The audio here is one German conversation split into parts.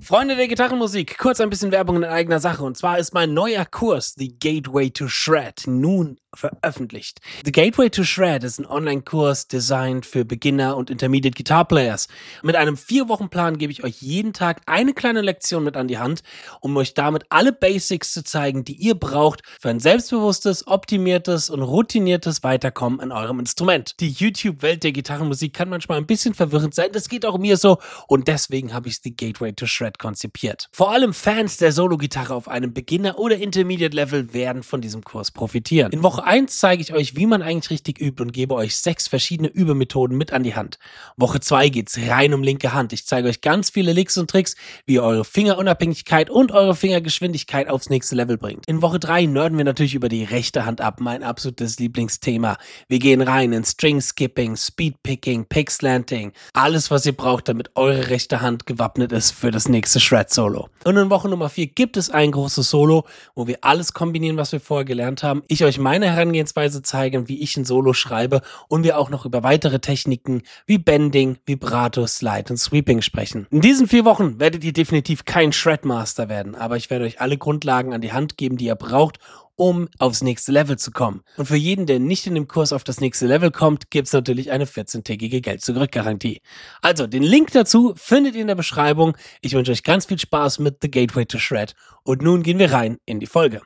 Freunde der Gitarrenmusik, kurz ein bisschen Werbung in eigener Sache. Und zwar ist mein neuer Kurs, The Gateway to Shred, nun veröffentlicht. The Gateway to Shred ist ein Online-Kurs designed für Beginner und Intermediate Guitar Players. Mit einem 4-Wochen-Plan gebe ich euch jeden Tag eine kleine Lektion mit an die Hand, um euch damit alle Basics zu zeigen, die ihr braucht für ein selbstbewusstes, optimiertes und routiniertes Weiterkommen in eurem Instrument. Die YouTube-Welt der Gitarrenmusik kann manchmal ein bisschen verwirrend sein, das geht auch mir so und deswegen habe ich The Gateway to Shred konzipiert. Vor allem Fans der Solo-Gitarre auf einem Beginner- oder Intermediate-Level werden von diesem Kurs profitieren. In Woche 1 zeige ich euch, wie man eigentlich richtig übt und gebe euch 6 verschiedene Übemethoden mit an die Hand. Woche 2 geht's rein um linke Hand. Ich zeige euch ganz viele Licks und Tricks, wie ihr eure Fingerunabhängigkeit und eure Fingergeschwindigkeit aufs nächste Level bringt. In Woche 3 nerden wir natürlich über die rechte Hand ab, mein absolutes Lieblingsthema. Wir gehen rein in String Skipping, Speed Picking, Pick Slanting, alles was ihr braucht, damit eure rechte Hand gewappnet ist für das nächste Shred-Solo. Und in Woche Nummer 4 gibt es ein großes Solo, wo wir alles kombinieren, was wir vorher gelernt haben. Ich euch meine Herangehensweise zeigen, wie ich ein Solo schreibe und wir auch noch über weitere Techniken wie Bending, Vibrato, Slide und Sweeping sprechen. In diesen 4 Wochen werdet ihr definitiv kein Shredmaster werden, aber ich werde euch alle Grundlagen an die Hand geben, die ihr braucht, um aufs nächste Level zu kommen. Und für jeden, der nicht in dem Kurs auf das nächste Level kommt, gibt's natürlich eine 14-tägige Geld-zurück-Garantie. Also, den Link dazu findet ihr in der Beschreibung. Ich wünsche euch ganz viel Spaß mit The Gateway to Shred. Und nun gehen wir rein in die Folge.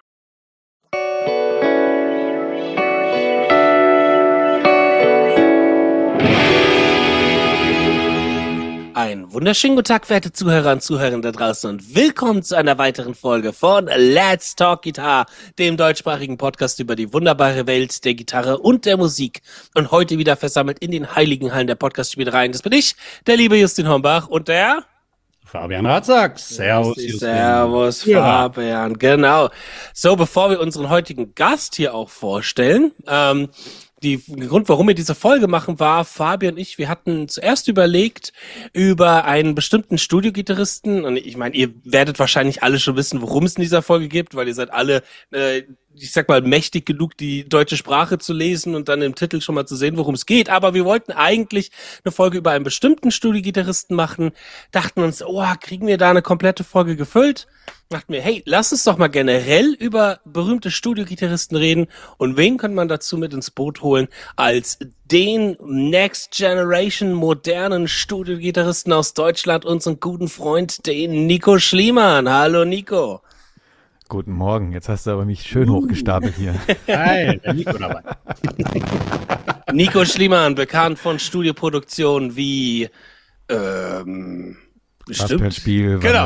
Einen wunderschönen guten Tag, verehrte Zuhörer und Zuhörerinnen da draußen und willkommen zu einer weiteren Folge von Let's Talk Guitar, dem deutschsprachigen Podcast über die wunderbare Welt der Gitarre und der Musik. Und heute wieder versammelt in den heiligen Hallen der Podcast-Spielereien. Das bin ich, der liebe Justin Hombach und der Fabian Ratzak. Servus, Justin. Servus, Fabian, genau. So, bevor wir unseren heutigen Gast hier auch vorstellen, der Grund, warum wir diese Folge machen, war, Fabian und ich, wir hatten zuerst überlegt über einen bestimmten Studiogitarristen und ich meine, ihr werdet wahrscheinlich alle schon wissen, worum es in dieser Folge geht, weil ihr seid alle, ich sag mal, mächtig genug, die deutsche Sprache zu lesen und dann im Titel schon mal zu sehen, worum es geht. Aber wir wollten eigentlich eine Folge über einen bestimmten Studiogitarristen machen, dachten uns, kriegen wir da eine komplette Folge gefüllt? Dachten wir, hey, lass uns doch mal generell über berühmte Studiogitarristen reden und wen kann man dazu mit ins Boot holen als den Next Generation modernen Studiogitarristen aus Deutschland, unseren guten Freund, den Nico Schliemann. Hallo Nico. Guten Morgen, jetzt hast du aber mich schön hochgestapelt hier. Hi, der Nico dabei. Nico Schliemann, bekannt von Studioproduktionen wie Glasbandspiel, genau.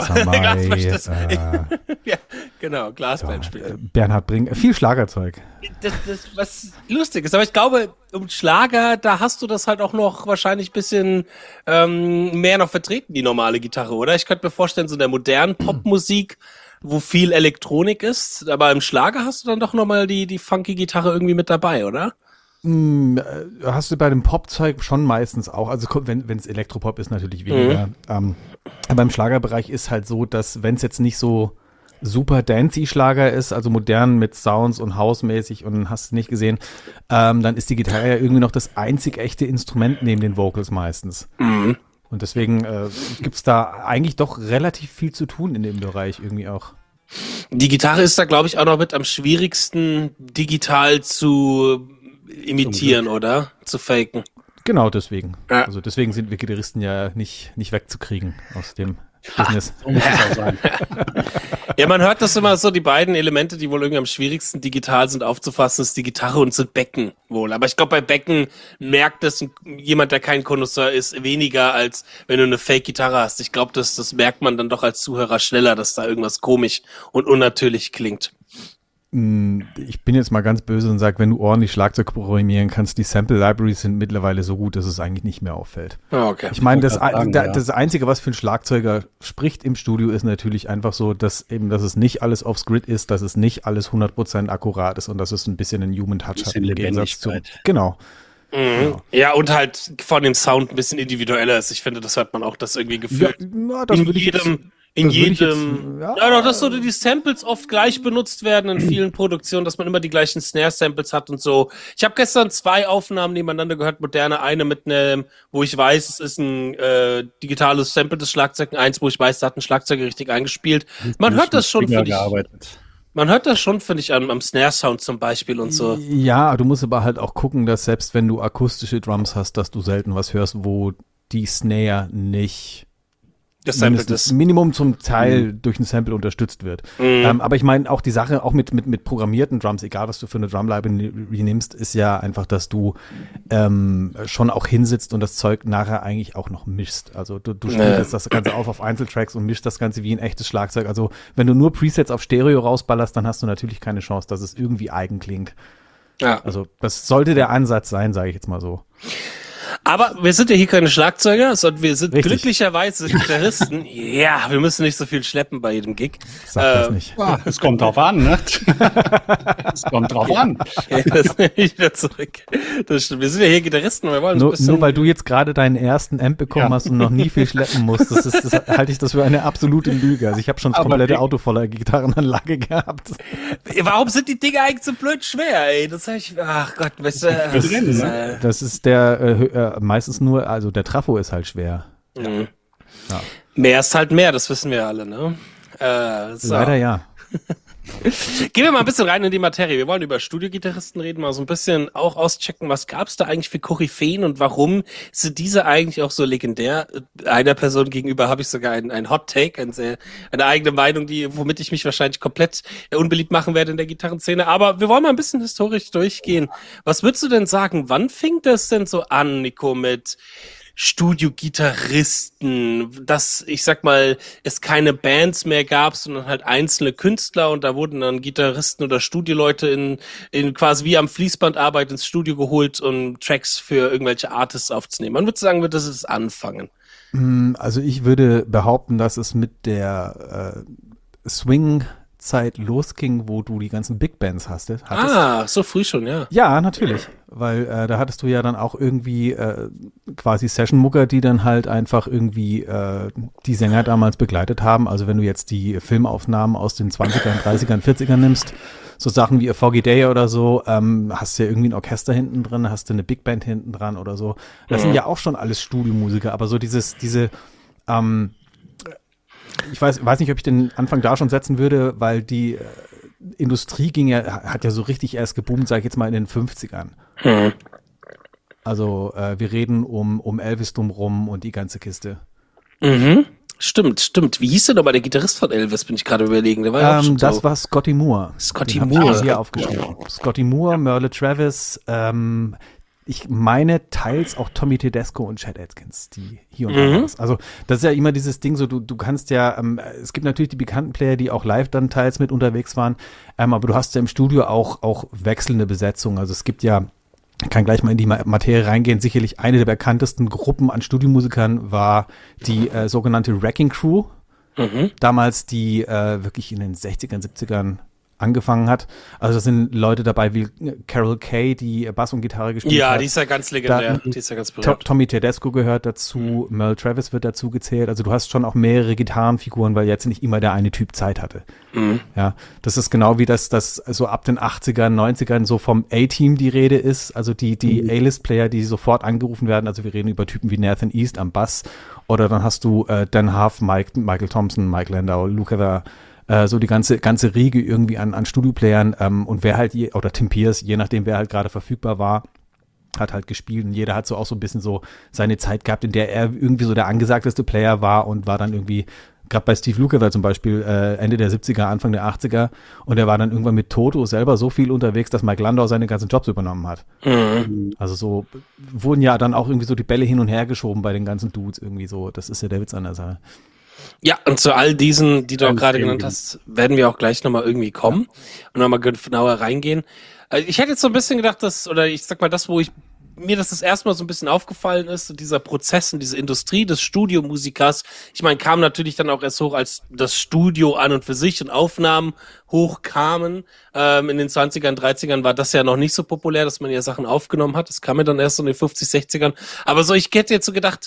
Ja, genau, Glasbandspiel. Bernhard Brink, viel Schlagerzeug. Das was lustig ist, aber ich glaube, um Schlager, da hast du das halt auch noch wahrscheinlich ein bisschen mehr noch vertreten, die normale Gitarre, oder? Ich könnte mir vorstellen, so in der modernen Popmusik, wo viel Elektronik ist, aber im Schlager hast du dann doch nochmal die funky Gitarre irgendwie mit dabei, oder? Hast du bei dem Popzeug schon meistens auch, also wenn es Elektropop ist, natürlich weniger. Aber im Schlagerbereich ist halt so, dass wenn es jetzt nicht so super dancey Schlager ist, also modern mit Sounds und House-mäßig und hast du nicht gesehen, dann ist die Gitarre ja irgendwie noch das einzig echte Instrument neben den Vocals meistens. Mhm. Und deswegen gibt's da eigentlich doch relativ viel zu tun in dem Bereich irgendwie auch. Die Gitarre ist da, glaube ich, auch noch mit am schwierigsten digital zu imitieren, oder? Zu faken. Genau, deswegen. Ja. Also deswegen sind wir Gitarristen ja nicht wegzukriegen aus dem Business. So muss es auch sein. Ja, man hört das immer so, die beiden Elemente, die wohl irgendwie am schwierigsten digital sind aufzufassen, ist die Gitarre und sind Becken wohl. Aber ich glaube, bei Becken merkt das jemand, der kein Connoisseur ist, weniger, als wenn du eine Fake-Gitarre hast. Ich glaube, das merkt man dann doch als Zuhörer schneller, dass da irgendwas komisch und unnatürlich klingt. Ich bin jetzt mal ganz böse und sage, wenn du ordentlich Schlagzeug programmieren kannst, die Sample Libraries sind mittlerweile so gut, dass es eigentlich nicht mehr auffällt. Okay. Ich meine, das Einzige, was für einen Schlagzeuger spricht im Studio, ist natürlich einfach so, dass es nicht alles aufs Grid ist, dass es nicht alles 100% akkurat ist und dass es ein bisschen einen Human Touch hat im Gegensatz zu. Genau. Mhm. Genau. Ja, und halt von dem Sound ein bisschen individueller ist. Ich finde, das hört man auch, das irgendwie gefühlt. Ja, das würde ich in Das würde ich jedem. jetzt- Ja, doch, dass so die Samples oft gleich benutzt werden in vielen Produktionen, dass man immer die gleichen Snare-Samples hat und so. Ich habe gestern 2 Aufnahmen nebeneinander gehört, moderne, eine mit einem, wo ich weiß, es ist ein digitales Sample des Schlagzeugs, eins, wo ich weiß, da hat ein Schlagzeuger richtig eingespielt. Man hört das schon, finde ich. gearbeitet. Man hört das schon, finde ich, am Snare-Sound zum Beispiel und so. Ja, du musst aber halt auch gucken, dass selbst wenn du akustische Drums hast, dass du selten was hörst, wo die Snare nicht Das Sample mindestens ist. Minimum zum Teil durch ein Sample unterstützt wird. Aber ich meine, auch die Sache, auch mit programmierten Drums, egal was du für eine Drumlibrary nimmst, ist ja einfach, dass du schon auch hinsitzt und das Zeug nachher eigentlich auch noch mischst. Also du spielst das Ganze auf Einzeltracks und mischst das Ganze wie ein echtes Schlagzeug. Also wenn du nur Presets auf Stereo rausballerst, dann hast du natürlich keine Chance, dass es irgendwie eigen klingt. Ja. Also das sollte der Ansatz sein, sage ich jetzt mal so. Aber wir sind ja hier keine Schlagzeuger, sondern wir sind Richtig. glücklicherweise Gitarristen. Ja, wir müssen nicht so viel schleppen bei jedem Gig. Sag das nicht. Ah, es kommt drauf an, ne? Es kommt drauf an. Das nehme ich wieder zurück. Das stimmt. Wir sind ja hier Gitarristen, wir wollen so ein bisschen. Nur weil du jetzt gerade deinen ersten Amp bekommen hast und noch nie viel schleppen musst, das halte ich das für eine absolute Lüge. Also ich habe schon das Aber komplette wie- Auto voller Gitarrenanlage gehabt. Warum sind die Dinger eigentlich so blöd schwer, ey? Das hab ich. Ach Gott, weißt du. Für drin, ne? Das ist der meistens nur, also der Trafo ist halt schwer. Mhm. Ja. Mehr ist halt mehr, das wissen wir alle, ne? So. Leider ja. Gehen wir mal ein bisschen rein in die Materie. Wir wollen über Studiogitarristen reden, mal so ein bisschen auch auschecken, was gab's da eigentlich für Koryphäen und warum sind diese eigentlich auch so legendär? Einer Person gegenüber habe ich sogar einen Hot Take, eine eigene Meinung, womit ich mich wahrscheinlich komplett unbeliebt machen werde in der Gitarrenszene. Aber wir wollen mal ein bisschen historisch durchgehen. Was würdest du denn sagen? Wann fing das denn so an, Nico, mit Studiogitarristen, dass, ich sag mal, es keine Bands mehr gab, sondern halt einzelne Künstler und da wurden dann Gitarristen oder Studioleute in quasi wie am Fließbandarbeit ins Studio geholt, um Tracks für irgendwelche Artists aufzunehmen. Man würde sagen, wird das ist anfangen. Also ich würde behaupten, dass es mit der Swing-Zeit losging, wo du die ganzen Big Bands hattest. So früh schon, ja. Ja, natürlich, weil da hattest du ja dann auch irgendwie quasi Session-Mucker, die dann halt einfach irgendwie die Sänger damals begleitet haben. Also wenn du jetzt die Filmaufnahmen aus den 20ern, 30ern, 40ern nimmst, so Sachen wie A Foggy Day oder so, hast du ja irgendwie ein Orchester hinten drin, hast du eine Big Band hinten dran oder so. Das sind ja auch schon alles Studiomusiker, aber so diese ich weiß nicht, ob ich den Anfang da schon setzen würde, weil die Industrie hat ja so richtig erst geboomt, sag ich jetzt mal in den 50ern. Also wir reden um Elvis drumrum und die ganze Kiste. Mhm. Stimmt. Wie hieß denn aber der Gitarrist von Elvis, bin ich gerade überlegen. Der war ja auch schon Das so. war Scotty Moore. Scotty Den hab Moore. ich hier aufgeschrieben. Scotty Moore, Merle Travis, ich meine teils auch Tommy Tedesco und Chet Atkins, die hier und da was. Also das ist ja immer dieses Ding so, du kannst ja, es gibt natürlich die bekannten Player, die auch live dann teils mit unterwegs waren, aber du hast ja im Studio auch wechselnde Besetzungen. Also es gibt ja, ich kann gleich mal in die Materie reingehen, sicherlich eine der bekanntesten Gruppen an Studiomusikern war die sogenannte Wrecking Crew. Damals, die wirklich in den 60ern, 70ern angefangen hat. Also da sind Leute dabei wie Carol Kay, die Bass und Gitarre gespielt hat. Ja, die ist ja ganz legendär. Die ist ja ganz berühmt. Tommy Tedesco gehört dazu, Merle Travis wird dazu gezählt. Also du hast schon auch mehrere Gitarrenfiguren, weil jetzt nicht immer der eine Typ Zeit hatte. Ja, das ist genau wie das so ab den 80ern, 90ern so vom A-Team die Rede ist. Also die A-List-Player, die sofort angerufen werden. Also wir reden über Typen wie Nathan East am Bass oder dann hast du Dan Huff, Michael Thompson, Mike Landau, Luke Heather, so die ganze Riege irgendwie an Studioplayern und wer halt, oder Tim Pierce, je nachdem wer halt gerade verfügbar war, hat halt gespielt und jeder hat so auch so ein bisschen so seine Zeit gehabt, in der er irgendwie so der angesagteste Player war und war dann irgendwie, gerade bei Steve Lukather zum Beispiel, Ende der 70er, Anfang der 80er und er war dann irgendwann mit Toto selber so viel unterwegs, dass Mike Landau seine ganzen Jobs übernommen hat. Also so wurden ja dann auch irgendwie so die Bälle hin und her geschoben bei den ganzen Dudes irgendwie so, das ist ja der Witz an der Sache. Ja, und zu all diesen, die du auch gerade genannt hast, werden wir auch gleich nochmal irgendwie kommen und nochmal genauer reingehen. Ich hätte jetzt so ein bisschen gedacht, oder ich sag mal, wo mir das erste Mal so ein bisschen aufgefallen ist, so dieser Prozess und diese Industrie des Studiomusikers, ich meine, kam natürlich dann auch erst hoch, als das Studio an und für sich und Aufnahmen hochkamen. In den 20ern, 30ern war das ja noch nicht so populär, dass man ja Sachen aufgenommen hat. Das kam ja dann erst so in den 50, 60ern. Aber so, ich hätte jetzt so gedacht,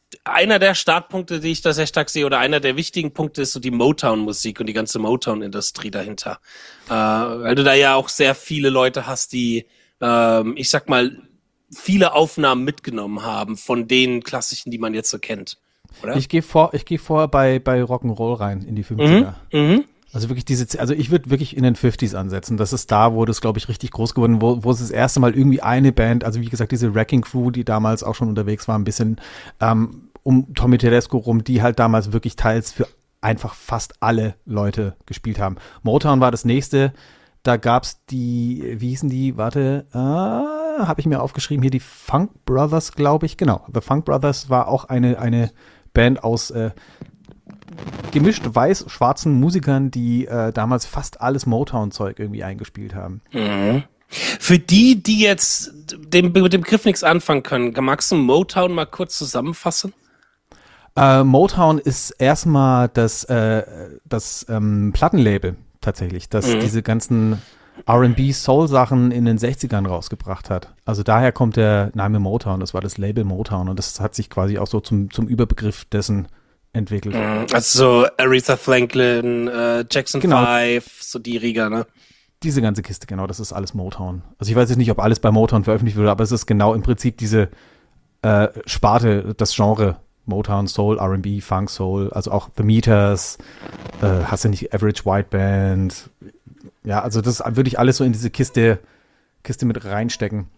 einer der Startpunkte, die ich da sehr stark sehe, oder einer der wichtigen Punkte ist so die Motown-Musik und die ganze Motown-Industrie dahinter. Weil du da ja auch sehr viele Leute hast, die, ich sag mal, viele Aufnahmen mitgenommen haben von den klassischen, die man jetzt so kennt. Oder? Ich gehe vor bei Rock'n'Roll rein in die 50er. Also wirklich also ich würde wirklich in den 50s ansetzen. Das ist da, wo das, glaube ich, richtig groß geworden, wo es das erste Mal irgendwie eine Band, also wie gesagt, diese Wrecking Crew, die damals auch schon unterwegs war, ein bisschen um Tommy Tedesco rum, die halt damals wirklich teils für einfach fast alle Leute gespielt haben. Motown war das nächste. Da gab's die, wie hießen die, habe ich mir aufgeschrieben, hier die Funk Brothers, glaube ich, genau. The Funk Brothers war auch eine Band aus gemischt weiß-schwarzen Musikern, die damals fast alles Motown-Zeug irgendwie eingespielt haben. Mhm. Für die jetzt mit dem Begriff nichts anfangen können, magst du Motown mal kurz zusammenfassen? Motown ist erstmal das Plattenlabel tatsächlich, das diese ganzen R&B Soul-Sachen in den 60ern rausgebracht hat. Also daher kommt der Name Motown, das war das Label Motown und das hat sich quasi auch so zum Überbegriff dessen entwickelt. Also so Aretha Franklin, Jackson 5, so die Riga, ne? Diese ganze Kiste, genau, das ist alles Motown. Also ich weiß jetzt nicht, ob alles bei Motown veröffentlicht wurde, aber es ist genau im Prinzip diese Sparte, das Genre Motown, Soul, R&B, Funk, Soul, also auch The Meters, hast du nicht Average White Band. Ja, also das würde ich alles so in diese Kiste mit reinstecken.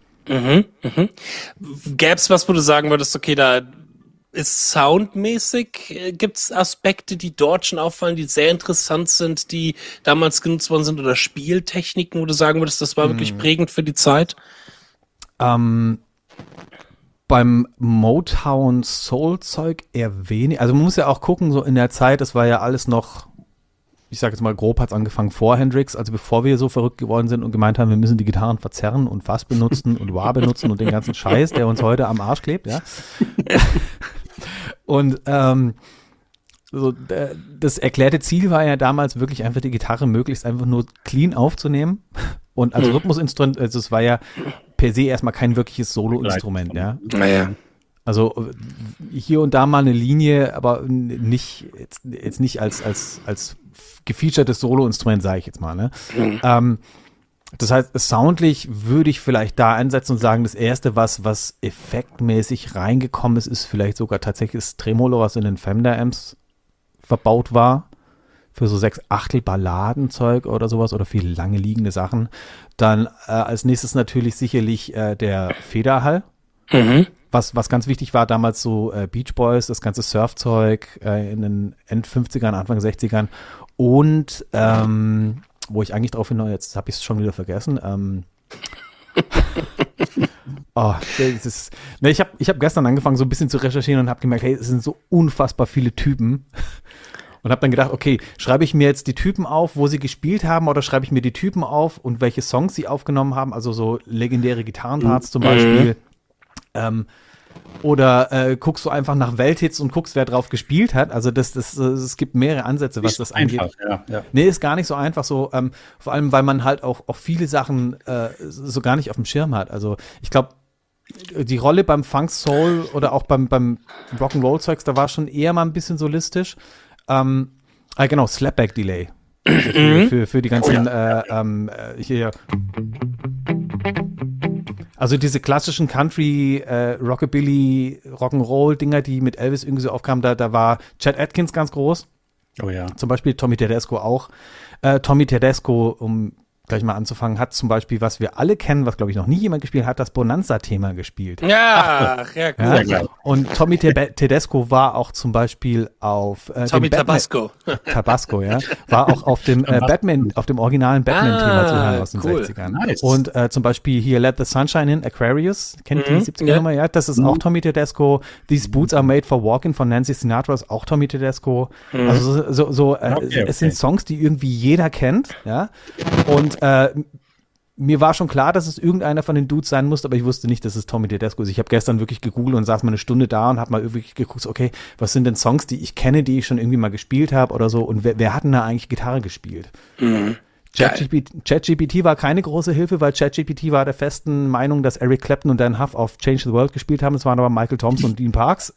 Gäb's was, wo du sagen würdest, okay, da ist soundmäßig, gibt's Aspekte, die dort schon auffallen, die sehr interessant sind, die damals genutzt worden sind, oder Spieltechniken, wo du sagen würdest, das war wirklich prägend für die Zeit? Beim Motown Soul Zeug eher wenig. Also man muss ja auch gucken, so in der Zeit, das war ja alles noch, ich sag jetzt mal grob, hat's angefangen vor Hendrix, also bevor wir so verrückt geworden sind und gemeint haben, wir müssen die Gitarren verzerren und Fass benutzen und Wah benutzen und den ganzen Scheiß, der uns heute am Arsch klebt, ja. Und so, das erklärte Ziel war ja damals wirklich einfach die Gitarre möglichst einfach nur clean aufzunehmen und als Rhythmusinstrument, also es war ja per se erstmal kein wirkliches Solo-Instrument, ja. Naja. Also hier und da mal eine Linie, aber nicht jetzt nicht als gefeaturtes Solo-Instrument, sage ich jetzt mal, ne? Das heißt, soundlich würde ich vielleicht da ansetzen und sagen, das erste, was effektmäßig reingekommen ist vielleicht sogar tatsächlich das Tremolo, was in den Fender-Amps verbaut war. Für so 6/8 Balladenzeug oder sowas oder viel lange liegende Sachen. Dann als nächstes natürlich sicherlich der Federhall. Was ganz wichtig war damals so Beach Boys, das ganze Surfzeug in den End 50ern, Anfang 60ern. Und wo ich eigentlich drauf hinaus, jetzt habe ich es schon wieder vergessen. Ich hab gestern angefangen, so ein bisschen zu recherchieren und habe gemerkt, hey, es sind so unfassbar viele Typen. Und habe dann gedacht, okay, schreibe ich mir jetzt die Typen auf, wo sie gespielt haben, oder schreibe ich mir die Typen auf und welche Songs sie aufgenommen haben, also so legendäre Gitarrenparts zum Beispiel. Oder guckst du einfach nach Welthits und guckst, wer drauf gespielt hat. Also es gibt mehrere Ansätze, was das angeht. Einfach, ja. Nee, ist gar nicht so einfach so, vor allem, weil man halt auch viele Sachen so gar nicht auf dem Schirm hat. Also ich glaube, die Rolle beim Funk Soul oder auch beim Rock'n'Roll-Zeugs, da war schon eher mal ein bisschen solistisch. Genau, Slapback Delay. Für die ganzen hier. Also diese klassischen Country, Rockabilly, Rock'n'Roll-Dinger, die mit Elvis irgendwie so aufkamen, da war Chet Atkins ganz groß. Oh ja. Zum Beispiel Tommy Tedesco auch. Tommy Tedesco, um gleich mal anzufangen, hat zum Beispiel, was wir alle kennen, was glaube ich noch nie jemand gespielt hat, das Bonanza-Thema gespielt. Ja, cool. Ja. Und Tommy Tedesco war auch zum Beispiel auf Tommy Tabasco. Tabasco, ja. War auch auf dem Batman, auf dem originalen Batman-Thema zu hören aus den 60ern. Nice. Und zum Beispiel hier Let the Sunshine in, Aquarius, kennt die 70er-Nummer, ja. Das ist auch Tommy Tedesco. These Boots Are Made for Walking von Nancy Sinatra ist auch Tommy Tedesco. Also es sind Songs, die irgendwie jeder kennt, ja. Und mir war schon klar, dass es irgendeiner von den Dudes sein muss, aber ich wusste nicht, dass es Tommy Tedesco ist. Ich habe gestern wirklich gegoogelt und saß mal eine Stunde da und habe mal wirklich geguckt, okay, was sind denn Songs, die ich kenne, die ich schon irgendwie mal gespielt habe oder so, und wer hat denn da eigentlich Gitarre gespielt? ChatGPT war keine große Hilfe, weil ChatGPT war der festen Meinung, dass Eric Clapton und Dan Huff auf Change the World gespielt haben. Es waren aber Michael Thompson und Dean Parks.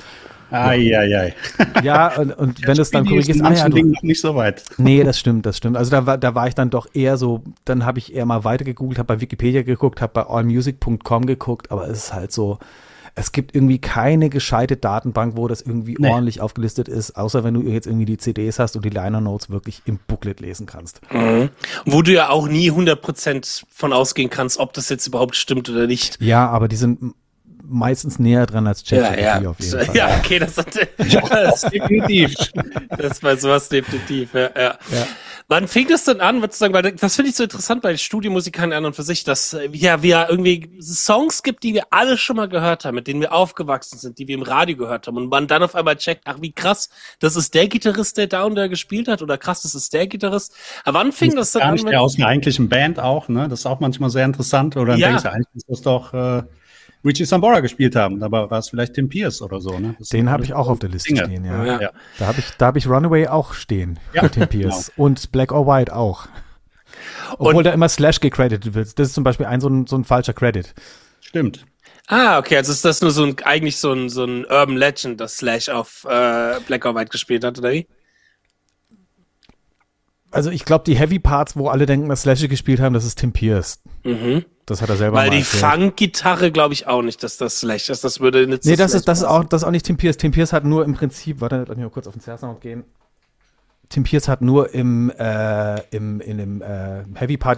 Ja, und wenn du es dann korrigierst, noch nicht so weit. Nee, das stimmt. Also da war ich dann doch eher so, dann habe ich eher mal weiter gegoogelt, habe bei Wikipedia geguckt, habe bei allmusic.com geguckt, aber es ist halt so, es gibt irgendwie keine gescheite Datenbank, wo das irgendwie ordentlich aufgelistet ist, außer wenn du jetzt irgendwie die CDs hast und die Liner Notes wirklich im Booklet lesen kannst. Mhm. Wo du ja auch nie 100% von ausgehen kannst, ob das jetzt überhaupt stimmt oder nicht. Ja, aber die sind meistens näher dran als ChatGPT auf jeden Fall. Ja, okay, das definitiv. Das bei sowas definitiv, ja. Wann fing das denn an, würdest du sagen, weil das finde ich so interessant bei Studiomusikern an und für sich, dass wir irgendwie Songs gibt, die wir alle schon mal gehört haben, mit denen wir aufgewachsen sind, die wir im Radio gehört haben und man dann auf einmal checkt, ach wie krass, das ist der Gitarrist, der Down da gespielt hat oder krass, das ist der Gitarrist. Aber wann fing das dann an? Der aus einer eigentlichen Band auch, ne? Das ist auch manchmal sehr interessant. Oder dann denkst du, eigentlich ist das doch Richie Sambora gespielt haben, aber war es vielleicht Tim Pierce oder so, ne? Den habe ich auch auf der Liste stehen, ja. Da hab ich Runaway auch stehen, für Tim Pierce. Genau. Und Black or White auch. Obwohl da immer Slash gecredited wird. Das ist zum Beispiel so ein falscher Credit. Stimmt. Ah, okay, also ist das nur eigentlich so ein Urban Legend, dass Slash auf Black or White gespielt hat, oder wie? Also ich glaube, die Heavy Parts, wo alle denken, dass Slash gespielt haben, das ist Tim Pierce. Mhm. Das hat er selber mal erzählt. Weil die Funk-Gitarre glaube ich auch nicht, dass das Slash ist. Das würde nicht Nee, das ist auch nicht Tim Pierce. Tim Pierce hat nur im Prinzip, warte, lass mich mal kurz auf den Snare-Sound gehen. Tim Pierce hat nur in dem Heavy Part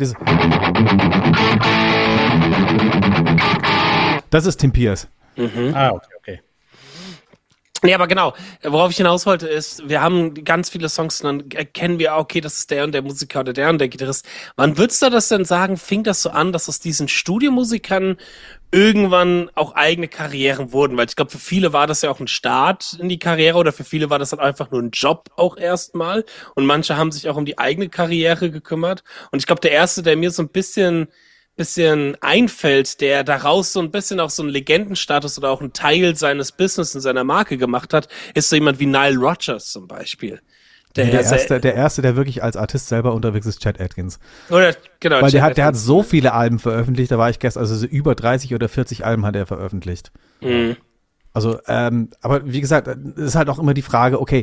Das ist Tim Pierce. Mhm. Okay. Nee, aber genau, worauf ich hinaus wollte ist, wir haben ganz viele Songs und dann erkennen wir, okay, das ist der und der Musiker oder der und der Gitarrist. Wann würdest du das denn sagen, fing das so an, dass aus diesen Studiomusikern irgendwann auch eigene Karrieren wurden? Weil ich glaube, für viele war das ja auch ein Start in die Karriere oder für viele war das halt einfach nur ein Job auch erstmal und manche haben sich auch um die eigene Karriere gekümmert. Und ich glaube, der erste, der mir so ein bisschen einfällt, der daraus so ein bisschen auch so einen Legendenstatus oder auch einen Teil seines Business und seiner Marke gemacht hat, ist so jemand wie Nile Rodgers zum Beispiel. Der erste, der wirklich als Artist selber unterwegs ist, Chet Atkins. Oder, genau. Weil der hat so viele Alben veröffentlicht, da war ich gestern, also so über 30 oder 40 Alben hat er veröffentlicht. Mhm. Also, aber wie gesagt, es ist halt auch immer die Frage, okay,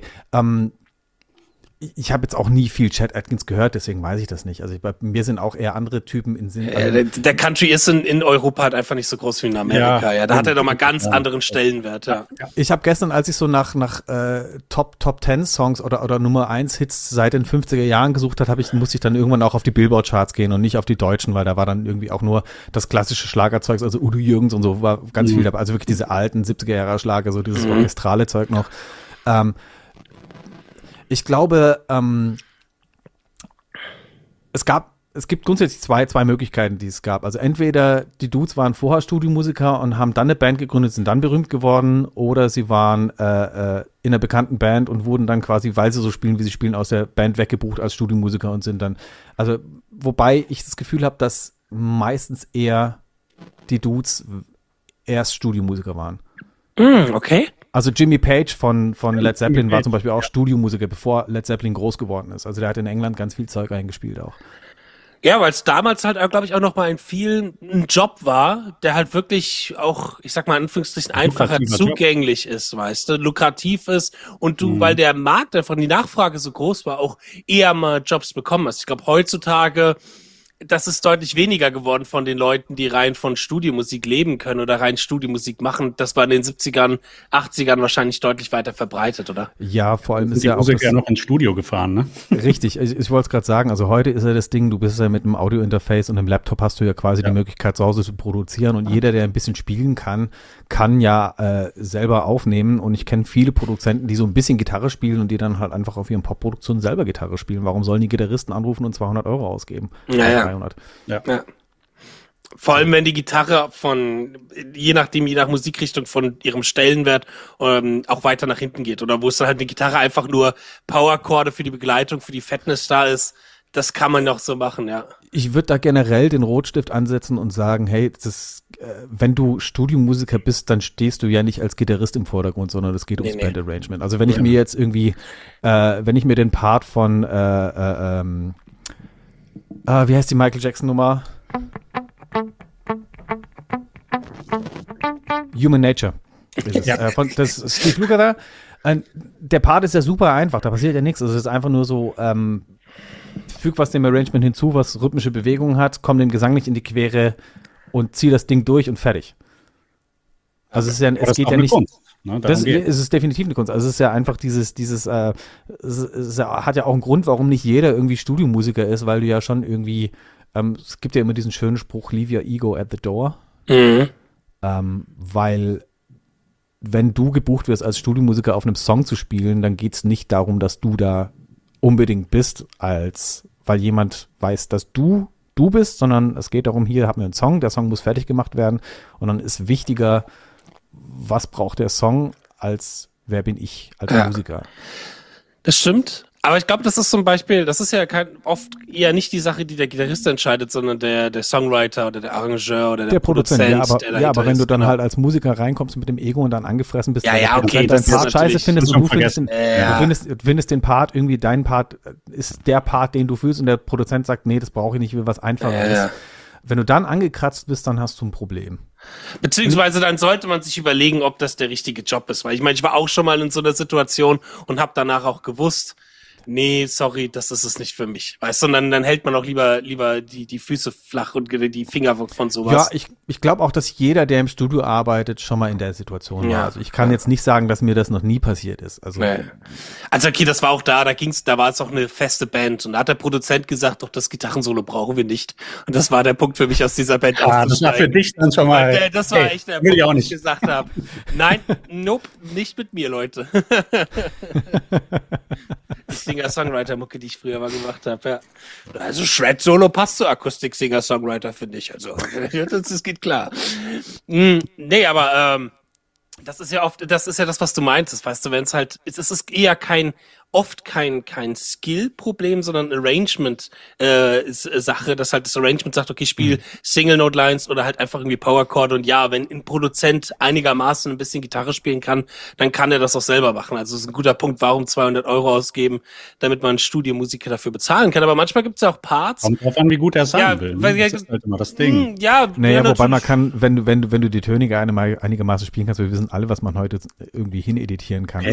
ich habe jetzt auch nie viel Chet Atkins gehört, deswegen weiß ich das nicht. Also bei mir sind auch eher andere Typen in Sinn. Der Country ist in Europa halt einfach nicht so groß wie in Amerika. Ja, da hat er nochmal ganz anderen Stellenwert. Ja. Ich habe gestern, als ich so nach Top 10 Songs oder Nummer 1 Hits seit den 50er Jahren gesucht habe, musste ich dann irgendwann auch auf die Billboard Charts gehen und nicht auf die deutschen, weil da war dann irgendwie auch nur das klassische Schlagerzeug, also Udo Jürgens und so war ganz viel dabei. Also wirklich diese alten 70er Jahre Schlager, so dieses orchestrale Zeug noch. Ich glaube, es gibt grundsätzlich zwei Möglichkeiten, die es gab. Also entweder die Dudes waren vorher Studiomusiker und haben dann eine Band gegründet, sind dann berühmt geworden, oder sie waren in einer bekannten Band und wurden dann quasi, weil sie so spielen, wie sie spielen, aus der Band weggebucht als Studiomusiker und sind dann, also wobei ich das Gefühl habe, dass meistens eher die Dudes erst Studiomusiker waren. Okay. Also Jimmy Page von Led Zeppelin war zum Beispiel auch Studiomusiker, bevor Led Zeppelin groß geworden ist. Also der hat in England ganz viel Zeug eingespielt auch. Ja, weil es damals halt, glaube ich, auch noch mal ein Job war, der halt wirklich auch, ich sag mal in Anführungsstrichen, einfacher zugänglich ist, weißt du, lukrativ ist und du, weil der Markt einfach, die Nachfrage so groß war, auch eher mal Jobs bekommen hast. Ich glaube, heutzutage das ist deutlich weniger geworden von den Leuten, die rein von Studiomusik leben können oder rein Studiomusik machen. Das war in den 70ern, 80ern wahrscheinlich deutlich weiter verbreitet, oder? Ja, vor allem ist ja auch Musik ja noch ins Studio gefahren, ne? Richtig, ich wollte es gerade sagen, also heute ist ja das Ding, du bist ja mit einem Audio-Interface und einem Laptop hast du ja quasi die Möglichkeit zu Hause zu produzieren und jeder, der ein bisschen spielen kann ja selber aufnehmen und ich kenne viele Produzenten, die so ein bisschen Gitarre spielen und die dann halt einfach auf ihren Popproduktionen selber Gitarre spielen. Warum sollen die Gitarristen anrufen und 200 € ausgeben? Ja. Ja. Vor allem, wenn die Gitarre je nach Musikrichtung von ihrem Stellenwert auch weiter nach hinten geht oder wo es dann halt eine Gitarre einfach nur Powerchorde für die Begleitung, für die Fatness da ist, das kann man noch so machen, ja. Ich würde da generell den Rotstift ansetzen und sagen, hey, wenn du Studiomusiker bist, dann stehst du ja nicht als Gitarrist im Vordergrund, sondern es geht ums Bandarrangement. Also wenn ich mir jetzt irgendwie, wenn ich mir den Part von Wie heißt die Michael Jackson Nummer? Human Nature. Das ist Steve Lukather. Der Part ist ja super einfach, da passiert ja nichts. Also es ist einfach nur so, füg was dem Arrangement hinzu, was rhythmische Bewegungen hat, komm dem Gesang nicht in die Quere und zieh das Ding durch und fertig. Also es geht ja nicht. Kunst, ne? Es ist definitiv eine Kunst. Also es ist ja einfach es hat ja auch einen Grund, warum nicht jeder irgendwie Studiomusiker ist, weil du ja schon irgendwie, es gibt ja immer diesen schönen Spruch, leave your ego at the door. Mhm. Weil wenn du gebucht wirst, als Studiomusiker auf einem Song zu spielen, dann geht es nicht darum, dass du da unbedingt bist, weil jemand weiß, dass du bist, sondern es geht darum, hier haben wir einen Song, der Song muss fertig gemacht werden und dann ist wichtiger, was braucht der Song, als wer bin ich als Musiker. Das stimmt. Aber ich glaube, das ist zum Beispiel, das ist ja oft eher nicht die Sache, die der Gitarrist entscheidet, sondern der Songwriter oder der Arrangeur oder der Produzent. Aber wenn du dann halt als Musiker reinkommst mit dem Ego und dann angefressen bist, okay, dein Part scheiße findest und du findest den Part irgendwie, dein Part ist der Part, den du fühlst und der Produzent sagt, nee, das brauche ich nicht, ich will was Einfacheres. Wenn du dann angekratzt bist, dann hast du ein Problem. Beziehungsweise dann sollte man sich überlegen, ob das der richtige Job ist. Weil ich meine, ich war auch schon mal in so einer Situation und habe danach auch gewusst, nee, sorry, das ist es nicht für mich. Weißt du, und dann hält man auch lieber die Füße flach und die Finger von sowas. Ja, ich glaube auch, dass jeder, der im Studio arbeitet, schon mal in der Situation war. Also ich kann jetzt nicht sagen, dass mir das noch nie passiert ist. Also okay, das war auch da war es auch eine feste Band und da hat der Produzent gesagt, doch das Gitarrensolo brauchen wir nicht. Und das war der Punkt für mich, aus dieser Band auszusteigen. Das war für dich dann schon mal. Das war echt der Punkt, wo ich gesagt habe, nein, nope, nicht mit mir, Leute. Singer-Songwriter-Mucke, die ich früher mal gemacht habe, ja. Also Shred-Solo passt zu Akustik-Singer-Songwriter, finde ich. Also, das geht klar. Nee, aber das ist ja das, was du meintest, weißt du, wenn es halt, es ist eher oft kein Skill-Problem, sondern Arrangement-Sache, dass halt das Arrangement sagt, okay, spiel Single-Note-Lines oder halt einfach irgendwie Power-Chord und ja, wenn ein Produzent einigermaßen ein bisschen Gitarre spielen kann, dann kann er das auch selber machen. Also das ist ein guter Punkt, warum 200 € ausgeben, damit man einen Studiomusiker dafür bezahlen kann. Aber manchmal gibt es ja auch Parts. Kommt drauf an, wie gut er sein will. Das ist halt immer das Ding. Wobei man kann, wenn du die Tönige einigermaßen spielen kannst, wir wissen alle, was man heute irgendwie hineditieren kann.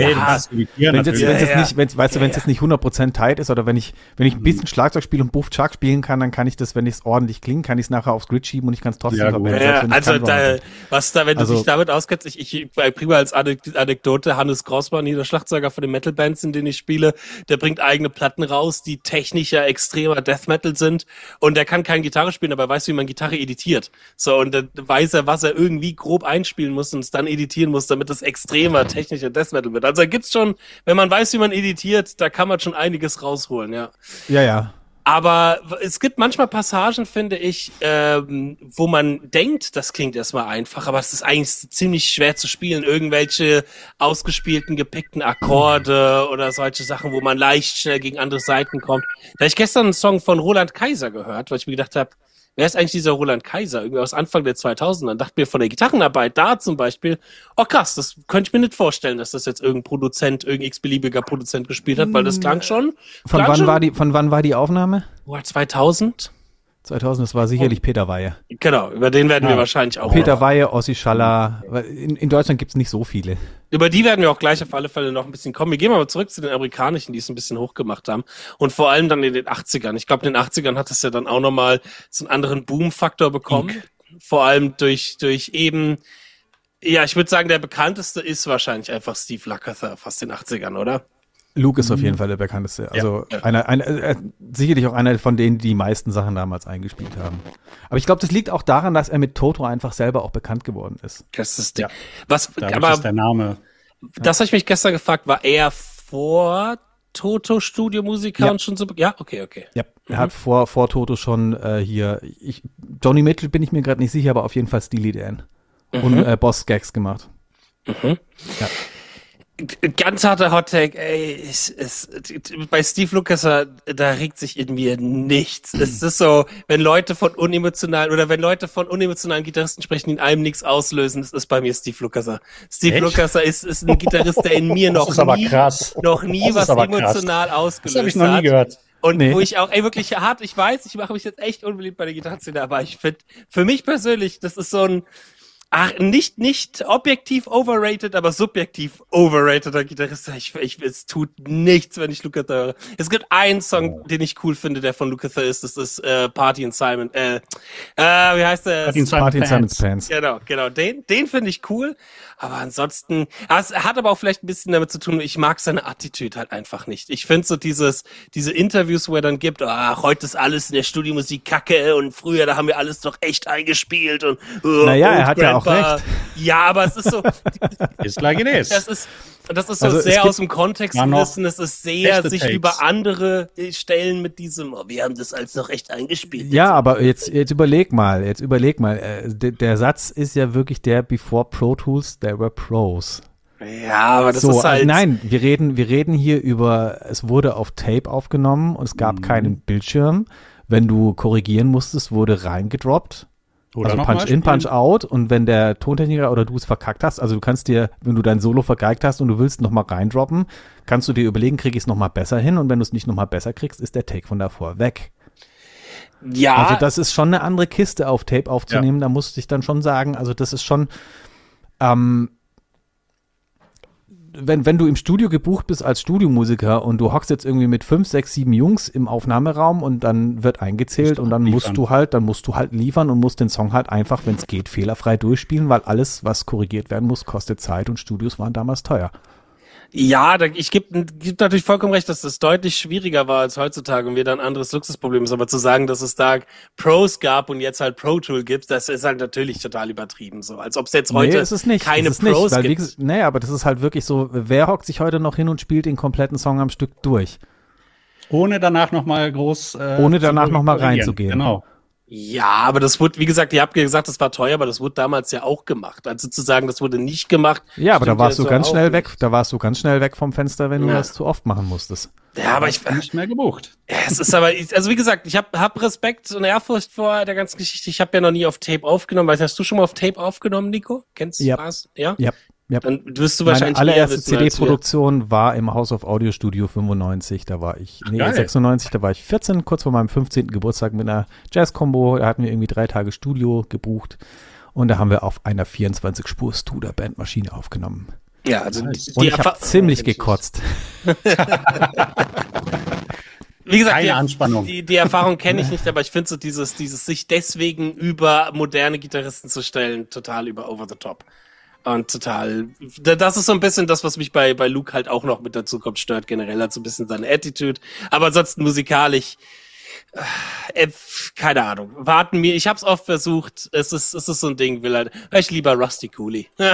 Wenn es jetzt nicht 100% tight ist oder wenn ich ein bisschen Schlagzeug spiele und Buff Chuck spielen kann, dann kann ich das, wenn es ordentlich klingt, kann ich es nachher aufs Grid schieben und ich kann es trotzdem verwenden. Wenn du dich damit auskennst, ich bringe als Anekdote Hannes Grossmann, hier der Schlagzeuger von den Metal-Bands, in denen ich spiele, der bringt eigene Platten raus, die technisch ja extremer Death Metal sind und der kann keine Gitarre spielen, aber weiß, wie man Gitarre editiert. So, und dann weiß er, was er irgendwie grob einspielen muss und es dann editieren muss, damit es extremer technischer Death Metal wird. Also da gibt's schon, wenn man weiß, wie man editiert, da kann man schon einiges rausholen, ja. Ja. Aber es gibt manchmal Passagen, finde ich, wo man denkt, das klingt erstmal einfach, aber es ist eigentlich ziemlich schwer zu spielen. Irgendwelche ausgespielten, gepickten Akkorde oder solche Sachen, wo man leicht schnell gegen andere Seiten kommt. Da habe ich gestern einen Song von Roland Kaiser gehört, weil ich mir gedacht habe, wer ist eigentlich dieser Roland Kaiser? Irgendwie aus Anfang der 2000er. Dachte mir von der Gitarrenarbeit da zum Beispiel, oh krass, das könnte ich mir nicht vorstellen, dass das jetzt irgendein x-beliebiger Produzent gespielt hat, weil das klang schon. Von wann war die Aufnahme? 2000? 2000, das war sicherlich Peter Weihe. Genau, über den werden wir wahrscheinlich auch. Peter Weihe, Ossi Schaller. In Deutschland gibt es nicht so viele. Über die werden wir auch gleich auf alle Fälle noch ein bisschen kommen. Wir gehen aber zurück zu den amerikanischen, die es ein bisschen hochgemacht haben. Und vor allem dann in den 80ern. Ich glaube, in den 80ern hat es ja dann auch nochmal so einen anderen Boom-Faktor bekommen. Vor allem durch eben, ja, ich würde sagen, der bekannteste ist wahrscheinlich einfach Steve Lukather, fast den 80ern, oder? Luke ist auf jeden Fall der bekannteste. Also sicherlich auch einer von denen, die die meisten Sachen damals eingespielt haben. Aber ich glaube, das liegt auch daran, dass er mit Toto einfach selber auch bekannt geworden ist. Das ist ist der Name. Das habe ich mich gestern gefragt, war er vor Toto Studiomusiker und schon so? Ja, okay. Ja, er hat vor Toto schon Johnny Mitchell bin ich mir gerade nicht sicher, aber auf jeden Fall Steely Dan und Boss Gags gemacht. Ja. Ganz harter Hottake, ey, bei Steve Lukather, da regt sich in mir nichts. Es ist so, wenn Leute von unemotionalen Gitarristen sprechen, die in einem nichts auslösen, das ist bei mir Steve Lukather. Steve Lukather ist ein Gitarrist, der in mir noch nie was emotional ausgelöst hat. Das habe ich noch nie gehört. Und wo ich auch, wirklich hart, ich weiß, ich mache mich jetzt echt unbeliebt bei der Gitarrenszene, aber ich finde, für mich persönlich, das ist so ein, nicht objektiv overrated, aber subjektiv overrateder Gitarrist. Es tut nichts, wenn ich Lukather höre. Es gibt einen Song, den ich cool finde, der von Lukather ist. Das ist Party in Simon. Wie heißt der? Party in Simon's Pants. Genau. Den finde ich cool. Aber ansonsten, es hat aber auch vielleicht ein bisschen damit zu tun, ich mag seine Attitüde halt einfach nicht. Ich finde so diese Interviews, wo er dann gibt, heute ist alles in der Studiomusik Kacke und früher, da haben wir alles doch echt eingespielt und naja, er hat ja auch recht. Ja, aber es ist so. Ist like it is. Das ist so also sehr aus dem Kontext gerissen. Es ist sehr sich Takes. Über andere stellen mit diesem, wir haben das alles noch echt eingespielt. Ja, aber jetzt überleg mal. Der Satz ist ja wirklich der Before Pro Tools, there were pros. Ja, aber das ist halt. Nein, wir reden hier über, es wurde auf Tape aufgenommen und es gab keinen Bildschirm. Wenn du korrigieren musstest, wurde reingedroppt. Oder also Punch in, Punch out, und wenn der Tontechniker oder du es verkackt hast, also du kannst dir, wenn du dein Solo vergeigt hast und du willst nochmal reindroppen, kannst du dir überlegen, krieg ich es nochmal besser hin, und wenn du es nicht nochmal besser kriegst, ist der Take von davor weg. Ja. Also das ist schon eine andere Kiste auf Tape aufzunehmen, da musste ich dann schon sagen, also das ist schon, wenn du im Studio gebucht bist als Studiomusiker und du hockst jetzt irgendwie mit 5, 6, 7 Jungs im Aufnahmeraum und dann wird eingezählt und dann musst du halt liefern und musst den Song halt einfach, wenn es geht, fehlerfrei durchspielen, weil alles, was korrigiert werden muss, kostet Zeit und Studios waren damals teuer. Ja, ich gebe natürlich vollkommen recht, dass das deutlich schwieriger war als heutzutage und wir dann ein anderes Luxusproblem ist. Aber zu sagen, dass es da Pros gab und jetzt halt Pro Tool gibt, das ist halt natürlich total übertrieben. So, als ob es jetzt heute keine Pros gibt. Nee, aber das ist halt wirklich so, wer hockt sich heute noch hin und spielt den kompletten Song am Stück durch? Ohne danach nochmal reinzugehen. Genau. Ja, aber das wurde, wie gesagt, ihr habt gesagt, das war teuer, aber das wurde damals ja auch gemacht. Also zu sagen, das wurde nicht gemacht. Ja, aber da warst du ganz schnell weg vom Fenster, wenn du das zu oft machen musstest. Ja, aber ich nicht mehr gebucht. Es ist aber, also wie gesagt, ich hab Respekt und Ehrfurcht vor der ganzen Geschichte. Ich habe ja noch nie auf Tape aufgenommen. Hast du schon mal auf Tape aufgenommen, Nico? Kennst du was? Ja. Ja. Dann wirst du wahrscheinlich meine allererste CD-Produktion war im House of Audio Studio 95, 96, da war ich 14, kurz vor meinem 15. Geburtstag mit einer Jazz-Combo, da hatten wir irgendwie 3 Tage Studio gebucht und da haben wir auf einer 24-Spur-Studer-Bandmaschine aufgenommen. Ja, also und ich habe ziemlich gekotzt. Wie gesagt, keine Anspannung. Die Erfahrung kenne ich nicht, aber ich finde so dieses sich deswegen über moderne Gitarristen zu stellen, total over the top. Und total, das ist so ein bisschen das, was mich bei Luke halt auch noch mit dazu kommt, stört generell halt so ein bisschen seine Attitude. Aber ansonsten musikalisch, keine Ahnung. Ich hab's oft versucht, es ist so ein Ding, ich lieber Rusty Cooley. Nee,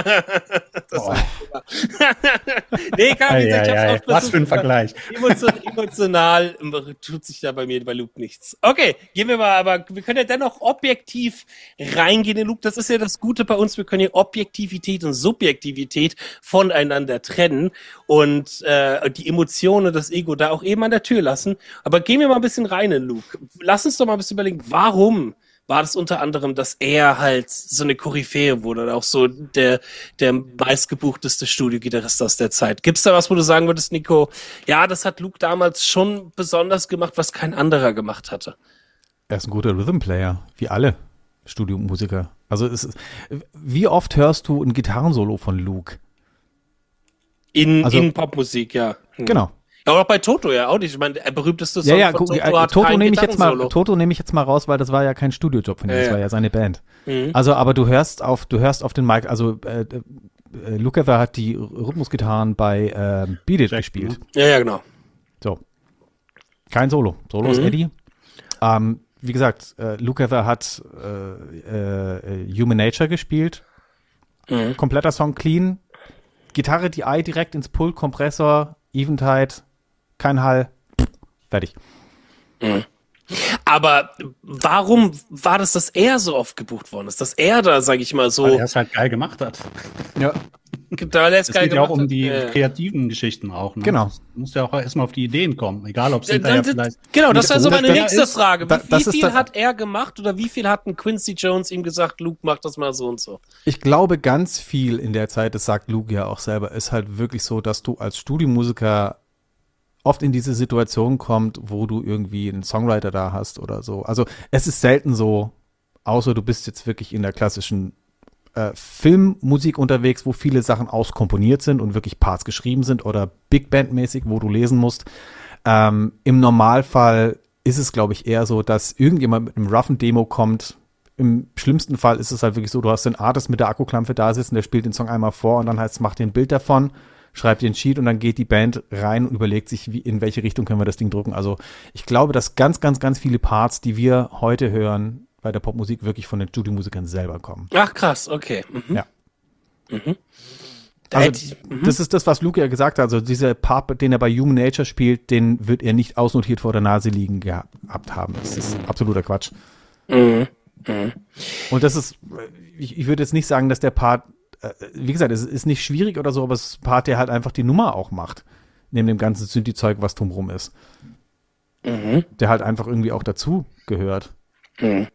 ich hab's oft versucht. Was für ein Vergleich. Emotional tut sich da bei Luke nichts. Okay, gehen wir mal, aber wir können ja dennoch objektiv reingehen in Luke. Das ist ja das Gute bei uns, wir können ja Objektivität und Subjektivität voneinander trennen und die Emotionen und das Ego da auch eben an der Tür lassen. Aber gehen wir mal ein bisschen rein in Luke. Lass uns doch mal ein bisschen überlegen, warum war das unter anderem, dass er halt so eine Koryphäe wurde oder auch so der meistgebuchteste Studiogitarrist aus der Zeit. Gibt's da was, wo du sagen würdest, Nico, ja, das hat Luke damals schon besonders gemacht, was kein anderer gemacht hatte? Er ist ein guter Rhythm-Player, wie alle Studiomusiker. Also wie oft hörst du ein Gitarrensolo von Luke? In Popmusik, ja. Genau. Ja, auch bei Toto ja auch nicht. Ich meine, der berühmteste Song von Toto hat Toto nehme ich jetzt mal raus, weil das war ja kein Studiojob von ihm, das war ja seine Band. Mhm. Also, aber du hörst auf den Mic, also Lukather hat die Rhythmusgitarren bei Beat It gespielt. Ja, genau. So. Kein Solo. Solo ist Eddie. Wie gesagt, Lukather hat Human Nature gespielt. Kompletter Song clean. Gitarre DI direkt ins Pult, Kompressor, Eventide, kein Hall, fertig. Aber warum war das, dass er so oft gebucht worden ist? Dass er da, sag ich mal, so... Weil er es halt geil gemacht hat. Ja. Es geht ja auch um die kreativen Geschichten auch. Ne? Genau. Du musst ja auch erstmal auf die Ideen kommen, egal ob es hinterher vielleicht... Genau, das ist also meine nächste Frage. Wie viel hat er gemacht oder wie viel hat ein Quincy Jones ihm gesagt, Luke, mach das mal so und so? Ich glaube, ganz viel in der Zeit, das sagt Luke ja auch selber, ist halt wirklich so, dass du als Studiomusiker oft in diese Situation kommt, wo du irgendwie einen Songwriter da hast oder so. Also es ist selten so, außer du bist jetzt wirklich in der klassischen Filmmusik unterwegs, wo viele Sachen auskomponiert sind und wirklich Parts geschrieben sind oder Big Band-mäßig, wo du lesen musst. Im Normalfall ist es, glaube ich, eher so, dass irgendjemand mit einem roughen Demo kommt. Im schlimmsten Fall ist es halt wirklich so, du hast den Artist mit der Akkuklampe da sitzen, der spielt den Song einmal vor und dann heißt es, mach dir ein Bild davon, schreibt dir einen Sheet und dann geht die Band rein und überlegt sich, in welche Richtung können wir das Ding drücken. Also ich glaube, dass ganz, ganz, ganz viele Parts, die wir heute hören, bei der Popmusik wirklich von den Studiomusikern selber kommen. Ach krass, okay. Mhm. Ja. Mhm. Also, das ist das, was Luke ja gesagt hat. Also dieser Part, den er bei Human Nature spielt, den wird er nicht ausnotiert vor der Nase liegen gehabt haben. Das ist absoluter Quatsch. Mhm. Mhm. Und das ist, ich würde jetzt nicht sagen, dass der Part, wie gesagt, es ist nicht schwierig oder so, aber es ist ein Part, der halt einfach die Nummer auch macht. Neben dem ganzen Synthi-Zeug, was drumherum ist. Mhm. Der halt einfach irgendwie auch dazu gehört. Mhm.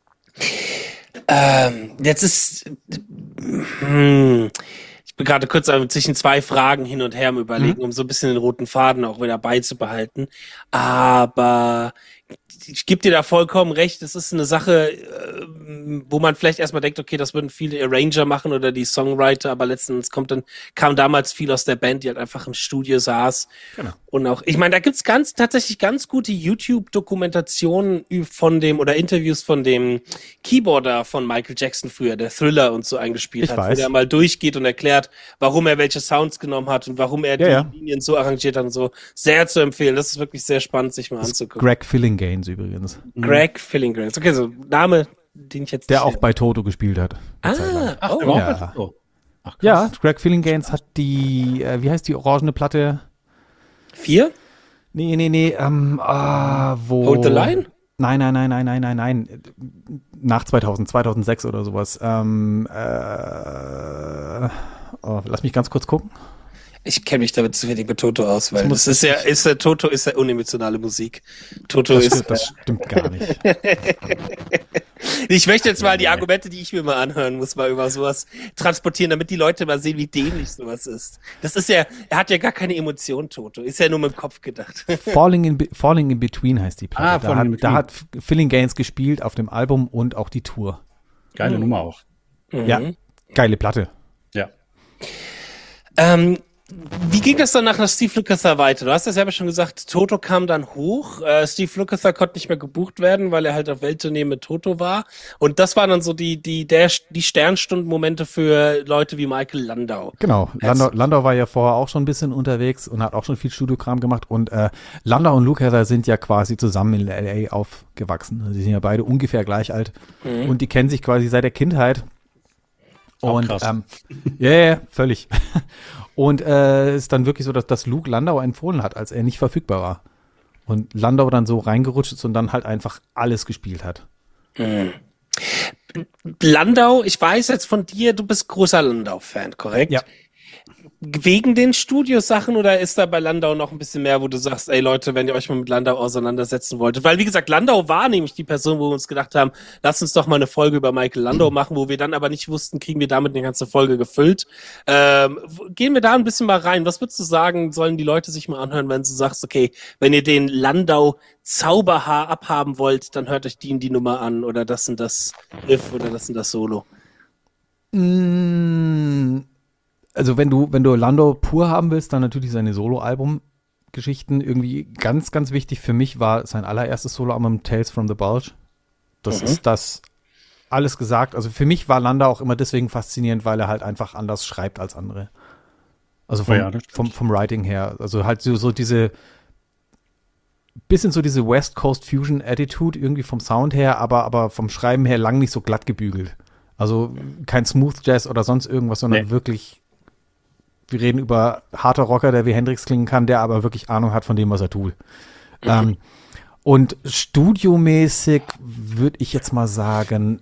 Jetzt ist, ich bin gerade kurz zwischen zwei Fragen hin und her am Überlegen, um so ein bisschen den roten Faden auch wieder beizubehalten. Aber ich gebe dir da vollkommen recht, das ist eine Sache, wo man vielleicht erstmal denkt, okay, das würden viele Arranger machen oder die Songwriter, aber letztens kam damals viel aus der Band, die halt einfach im Studio saß. Genau. Und auch, ich meine, da gibt's tatsächlich ganz gute YouTube-Dokumentationen oder Interviews von dem Keyboarder von Michael Jackson früher, der Thriller und so eingespielt hat, wo der mal durchgeht und erklärt, warum er welche Sounds genommen hat und warum er die Linien so arrangiert hat und so. Sehr zu empfehlen. Das ist wirklich sehr spannend, sich mal anzugucken. Greg Fillinganes übrigens. Greg Fillinganes. Okay, so Name, den ich jetzt der auch bei Toto gespielt hat. Ja, Greg Fillinganes hat die, wie heißt die orangene Platte? 4? Nee, wo? Hold the Line? Nein. Nach 2006 oder sowas. Lass mich ganz kurz gucken. Ich kenne mich damit zu wenig mit Toto aus, weil Toto ist ja unemotionale Musik. Das stimmt gar nicht. Ich möchte jetzt mal die Argumente, die ich mir mal anhören muss, mal über sowas transportieren, damit die Leute mal sehen, wie dämlich sowas ist. Das ist ja, er hat ja gar keine Emotion, Toto. Ist ja nur mit dem Kopf gedacht. Falling in Between heißt die Platte. Da hat Fillinganes gespielt auf dem Album und auch die Tour. Geile Nummer auch. Ja, geile Platte. Ja. Wie ging das dann nach Steve Lukather weiter? Du hast ja selber schon gesagt, Toto kam dann hoch. Steve Lukather konnte nicht mehr gebucht werden, weil er halt auf Welttournee mit Toto war. Und das waren dann so die Sternstundenmomente für Leute wie Michael Landau. Genau. Landau war ja vorher auch schon ein bisschen unterwegs und hat auch schon viel Studiokram gemacht. Und Landau und Lukather sind ja quasi zusammen in L.A. aufgewachsen. Sie sind ja beide ungefähr gleich alt. Mhm. Und die kennen sich quasi seit der Kindheit. Und völlig. Und ist dann wirklich so, dass Luke Landau empfohlen hat, als er nicht verfügbar war. Und Landau dann so reingerutscht ist und dann halt einfach alles gespielt hat. Mhm. Landau, ich weiß jetzt von dir, du bist großer Landau-Fan, korrekt? Ja. Wegen den Studiosachen oder ist da bei Landau noch ein bisschen mehr, wo du sagst, ey Leute, wenn ihr euch mal mit Landau auseinandersetzen wolltet? Weil wie gesagt, Landau war nämlich die Person, wo wir uns gedacht haben, lass uns doch mal eine Folge über Michael Landau machen, wo wir dann aber nicht wussten, kriegen wir damit eine ganze Folge gefüllt. Gehen wir da ein bisschen mal rein. Was würdest du sagen, sollen die Leute sich mal anhören, wenn du sagst, okay, wenn ihr den Landau Zauberhaar abhaben wollt, dann hört euch die Nummer an oder das und das Riff oder das und das Solo? Also wenn du Landau pur haben willst, dann natürlich seine Solo-Album-Geschichten. Irgendwie ganz, ganz wichtig für mich war sein allererstes Solo-Album Tales from the Bulge. Das ist das alles gesagt. Also für mich war Landau auch immer deswegen faszinierend, weil er halt einfach anders schreibt als andere. Also vom Writing her. Also halt so diese bisschen so diese West Coast Fusion Attitude irgendwie vom Sound her, aber vom Schreiben her lang nicht so glatt gebügelt. Also kein Smooth Jazz oder sonst irgendwas, sondern wirklich, wir reden über harter Rocker, der wie Hendrix klingen kann, der aber wirklich Ahnung hat von dem, was er tut. Und studiomäßig würde ich jetzt mal sagen,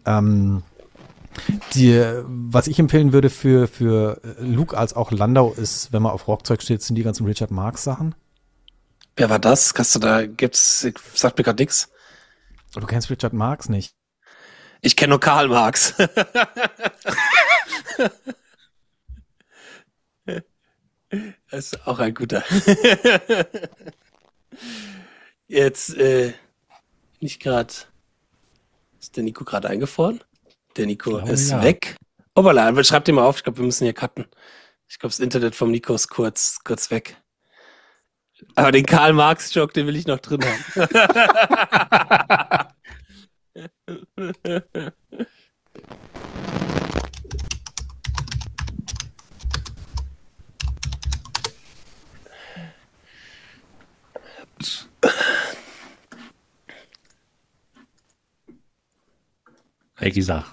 was ich empfehlen würde für Luke als auch Landau ist, wenn man auf Rockzeug steht, sind die ganzen Richard Marx Sachen. Wer war das? Sagt mir gerade nix. Du kennst Richard Marx nicht? Ich kenne nur Karl Marx. Das ist auch ein guter. Jetzt, nicht gerade. Ist der Nico gerade eingefroren? Der Nico ist weg. Oh, voilà, schreibt ihn mal auf. Ich glaube, wir müssen hier cutten. Ich glaube, das Internet vom Nico ist kurz weg. Aber den Karl-Marx-Joke, den will ich noch drin haben. Heiki, sag.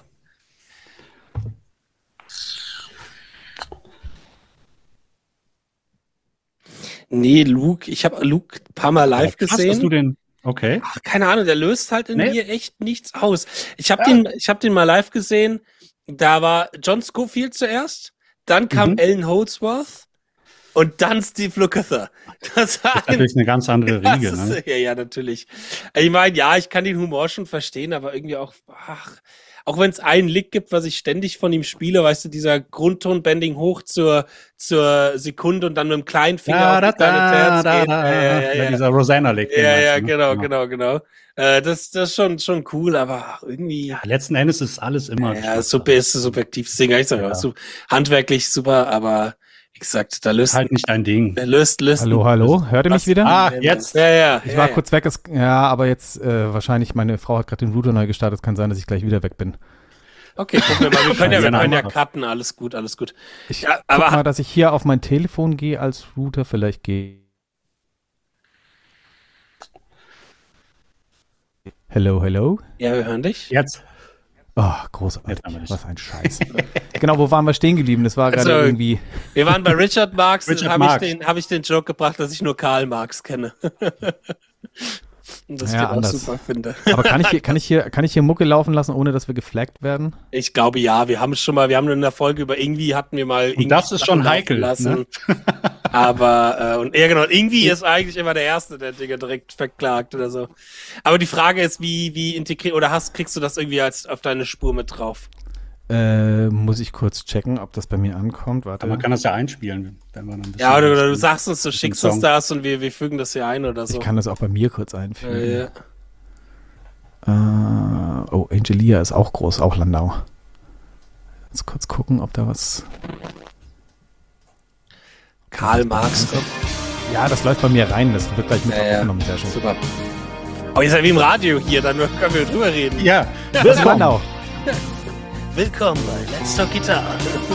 Nee, Luke, ich habe Luke ein paar Mal live gesehen. Hast du den? Okay. Ach, keine Ahnung, der löst halt in mir echt nichts aus. Ich habe den mal live gesehen. Da war John Scofield zuerst, dann kam Alan Holdsworth und dann Steve Lukather. Das war natürlich eine ganz andere Riege. Ne? Ja, natürlich. Ich meine, ja, ich kann den Humor schon verstehen, aber irgendwie auch, auch wenn es einen Lick gibt, was ich ständig von ihm spiele, weißt du, dieser Grundton-Bending hoch zur Sekunde und dann mit dem kleinen Finger auf die kleine Terz geht. Ja, dieser Rosanna-Lick. Ja, genau. Das ist schon cool, aber irgendwie. Ja, letzten Endes ist alles immer. Ja, super ist subjektives Ding. Ich sage so handwerklich super, aber wie gesagt, da löst halt nicht dein Ding. Löst. Hallo, hört ihr mich wieder? Jetzt. Ja. Ich war kurz weg, aber jetzt wahrscheinlich, meine Frau hat gerade den Router neu gestartet, kann sein, dass ich gleich wieder weg bin. Okay, gucken wir mal. Wir können ja cutten, alles gut. Ich guck mal, dass ich hier auf mein Telefon gehe als Router, vielleicht gehe. Hello? Ja, wir hören dich. Jetzt. Oh, großartig. Was ein Scheiß. Genau, wo waren wir stehen geblieben? Das war gerade irgendwie. Wir waren bei Richard Marx, dann habe ich den Joke gebracht, dass ich nur Karl Marx kenne. Und das ich auch super finde. Aber kann ich hier Mucke laufen lassen, ohne dass wir geflaggt werden? Ich glaube ja, wir haben in der Folge über irgendwie hatten wir mal. Und das ist schon heikel. Ne? Aber, irgendwie ist eigentlich immer der Erste, der Dinge direkt verklagt oder so. Aber die Frage ist, wie integriert, oder kriegst du das irgendwie auf deine Spur mit drauf? Muss ich kurz checken, ob das bei mir ankommt. Warte. Aber man kann das ja einspielen. Wenn man ein bisschen oder du sagst uns, du schickst uns das und wir fügen das hier ein oder so. Ich kann das auch bei mir kurz einfügen. Angelia ist auch groß, auch Landau. Jetzt kurz gucken, ob da was... Karl Marx. Ja, das läuft bei mir rein, das wird gleich mit aufgenommen. Sehr schön. Super. Oh, ihr seid wie im Radio hier, dann können wir drüber reden. Ja, das ist Landau. Willkommen bei Let's Talk Guitar.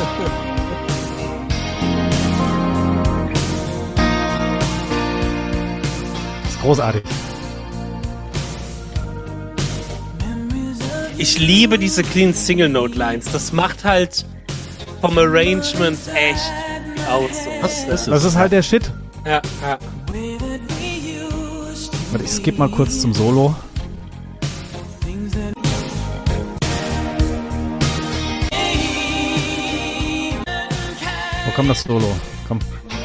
Das ist großartig. Ich liebe diese Clean Single Note Lines. Das macht halt vom Arrangement echt aus. Das ist halt der Shit. Ja. Warte, ich skippe mal kurz zum Solo. Wo kommt das Solo? Komm.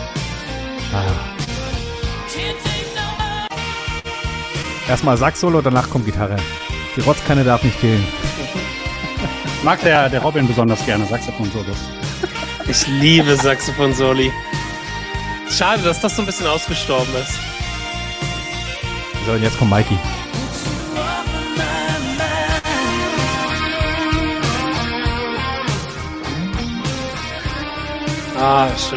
Erstmal Sax-Solo, danach kommt Gitarre. Die Rotzkanne darf nicht fehlen. Mag der Robin besonders gerne Saxophon-Solos. Ich liebe Saxophon-Soli. Schade, dass das so ein bisschen ausgestorben ist. So, und jetzt kommt Mikey. Schön.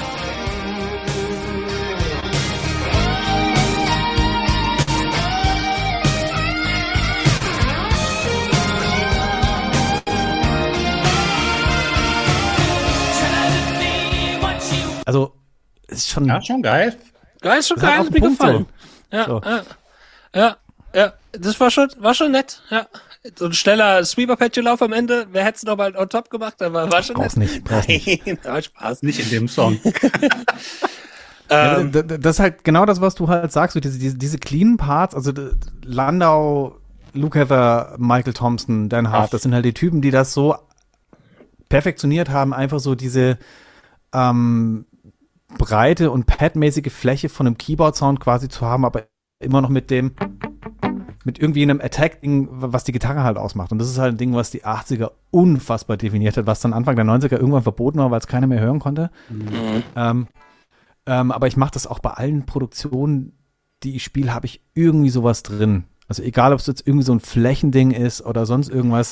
Also, ist schon... Ja, schon geil. Geil, ist schon geil, hat mir gefallen. Ja. Das war schon nett, ja. So ein schneller Sweeper-Patch-Lauf am Ende, wer hätte es noch mal on top gemacht, aber war schon brauch's nett. Brauch's nicht. Nein, Spaß. Nicht in dem Song. Das ist halt genau das, was du halt sagst, so diese cleanen Parts, also Landau, Lukather, Michael Thompson, Dan Huff, das sind halt die Typen, die das so perfektioniert haben, einfach so diese breite und padmäßige Fläche von einem Keyboard-Sound quasi zu haben, aber immer noch mit dem mit irgendwie einem Attack-Ding, was die Gitarre halt ausmacht. Und das ist halt ein Ding, was die 80er unfassbar definiert hat, was dann Anfang der 90er irgendwann verboten war, weil es keiner mehr hören konnte. Aber ich mache das auch bei allen Produktionen, die ich spiele, habe ich irgendwie sowas drin. Also egal, ob es jetzt irgendwie so ein Flächending ist oder sonst irgendwas.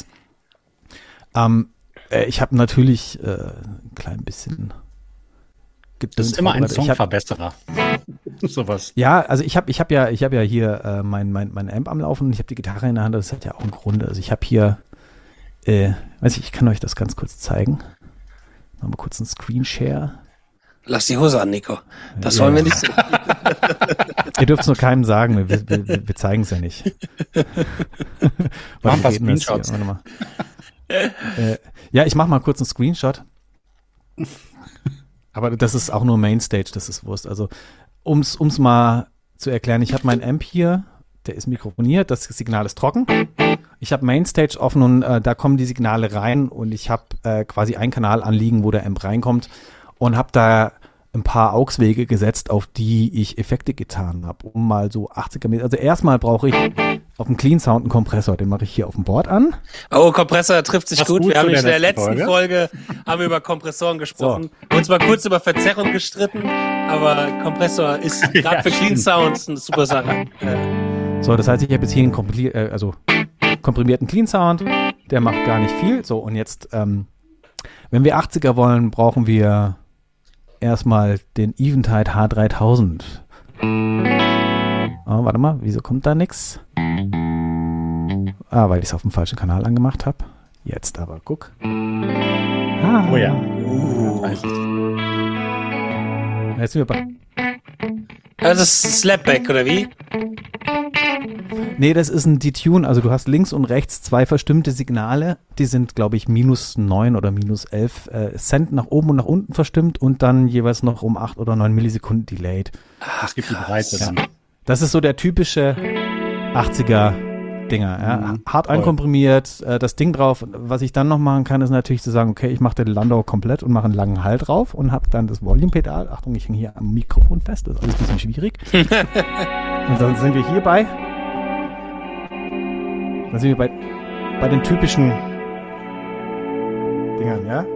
Ich habe natürlich ein klein bisschen Das ist immer ein Songverbesserer. Sowas. Ja, also ich hab ja hier mein Amp am Laufen und ich habe die Gitarre in der Hand, das hat ja auch einen Grund. Also ich habe hier, ich kann euch das ganz kurz zeigen. Machen wir kurz einen Screenshare. Lass die Hose an, Nico. Das wollen wir nicht sehen. Ihr dürft es nur keinem sagen, wir zeigen es ja nicht. Mach ein paar Screenshots. Ja, ich mache mal kurz einen Screenshot. Aber das ist auch nur Mainstage, das ist Wurst. Also, um's mal zu erklären, ich habe meinen Amp hier, der ist mikrofoniert, das Signal ist trocken. Ich habe Mainstage offen und da kommen die Signale rein und ich habe quasi einen Kanal anliegen, wo der Amp reinkommt und habe da ein paar AUX-Wege gesetzt, auf die ich Effekte getan habe, um mal so 80er Meter. Also erstmal brauche ich auf dem Clean Sound einen Kompressor, den mache ich hier auf dem Board an. Oh, Kompressor trifft sich gut. Wir haben in der letzten Folge haben wir über Kompressoren gesprochen. So. Uns mal kurz über Verzerrung gestritten, aber Kompressor ist gerade für Clean Sounds eine super Sache. So, das heißt, ich habe jetzt hier einen komprimierten Clean Sound, der macht gar nicht viel. So, und jetzt, wenn wir 80er wollen, brauchen wir erstmal den Eventide H3000. Oh, warte mal, wieso kommt da nix? Weil ich es auf dem falschen Kanal angemacht habe. Jetzt aber, guck. Oh ja. Jetzt sind wir bei... Also das ist Slapback, oder wie? Nee, das ist ein Detune. Also du hast links und rechts zwei verstimmte Signale. Die sind, glaube ich, -9 oder -11 Cent nach oben und nach unten verstimmt und dann jeweils noch um 8 oder 9 Millisekunden delayed. Es gibt die Breite dann. Das ist so der typische 80er-Dinger. Ja? Hart einkomprimiert, das Ding drauf. Was ich dann noch machen kann, ist natürlich zu sagen, okay, ich mache den Landau komplett und mache einen langen Hall drauf und habe dann das Volume-Pedal. Achtung, ich hänge hier am Mikrofon fest. Das ist alles ein bisschen schwierig. Und dann sind wir hier bei den typischen Dingern, ja?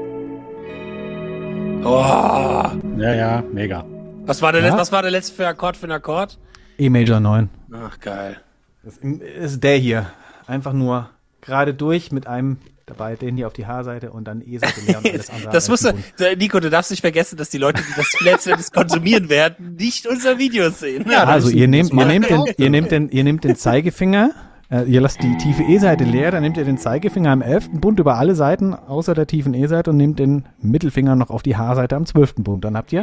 Oh. Ja, mega. Was war der letzte für Akkord für einen Akkord? E Major 9. Ach, geil. Das ist der hier. Einfach nur gerade durch mit einem dabei, den hier auf die H-Seite und dann E-Seite leer und alles andere. Das musst du, Nico, du darfst nicht vergessen, dass die Leute, die das letztendlich konsumieren werden, nicht unser Video sehen. Ja, also ihr nehmt den Zeigefinger, ihr lasst die tiefe E-Seite leer, dann nehmt ihr den Zeigefinger am 11. Bund über alle Seiten, außer der tiefen E-Seite und nehmt den Mittelfinger noch auf die H-Seite am 12. Bund. Dann habt ihr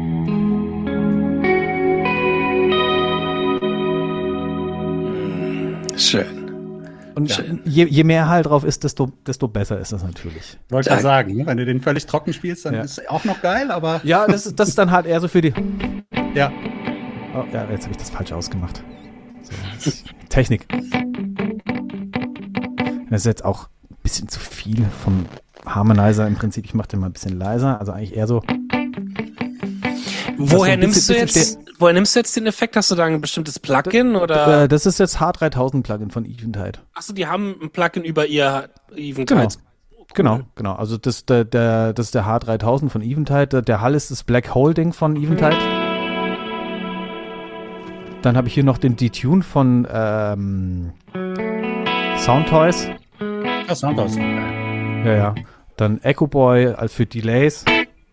schön. Und je mehr Hall drauf ist, desto besser ist das natürlich. Wollte ich ja sagen, ne? Wenn du den völlig trocken spielst, dann ist es auch noch geil, aber... Ja, das ist dann halt eher so für die... Ja. Oh, ja, jetzt habe ich das falsch ausgemacht. So, Technik. Das ist jetzt auch ein bisschen zu viel vom Harmonizer im Prinzip. Ich mache den mal ein bisschen leiser, also eigentlich eher so... Woher nimmst du jetzt den Effekt? Hast du da ein bestimmtes Plugin oder? Das ist jetzt H3000 Plugin von Eventide. Achso, die haben ein Plugin über ihr Eventide. Genau. Also das ist der H3000 von Eventide. Der Hall ist das Black Hole Ding von Eventide. Dann habe ich hier noch den Detune von Soundtoys. Ja, Soundtoys. Ja. Dann Echo Boy als für Delays.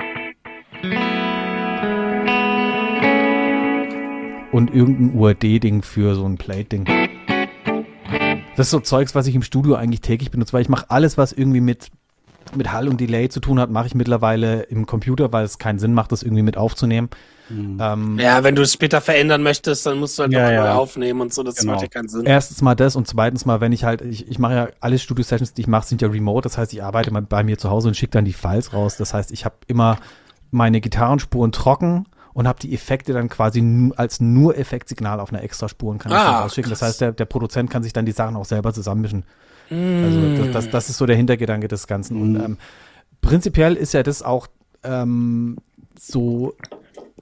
Und irgendein UAD-Ding für so ein Plate-Ding. Das ist so Zeugs, was ich im Studio eigentlich täglich benutze, weil ich mache alles, was irgendwie mit Hall und Delay zu tun hat, mache ich mittlerweile im Computer, weil es keinen Sinn macht, das irgendwie mit aufzunehmen. Ja, wenn du es später verändern möchtest, dann musst du halt neu aufnehmen und so, das macht ja keinen Sinn. Erstens mal das und zweitens mal, wenn ich mache ja alle Studio-Sessions, die ich mache, sind ja remote, das heißt, ich arbeite mal bei mir zu Hause und schicke dann die Files raus, das heißt, ich habe immer meine Gitarrenspuren trocken und habe die Effekte dann quasi als nur Effektsignal auf einer Extraspur und kann das dann rausschicken. Das heißt, der Produzent kann sich dann die Sachen auch selber zusammenmischen. Also das ist so der Hintergedanke des Ganzen. Und prinzipiell ist ja das auch so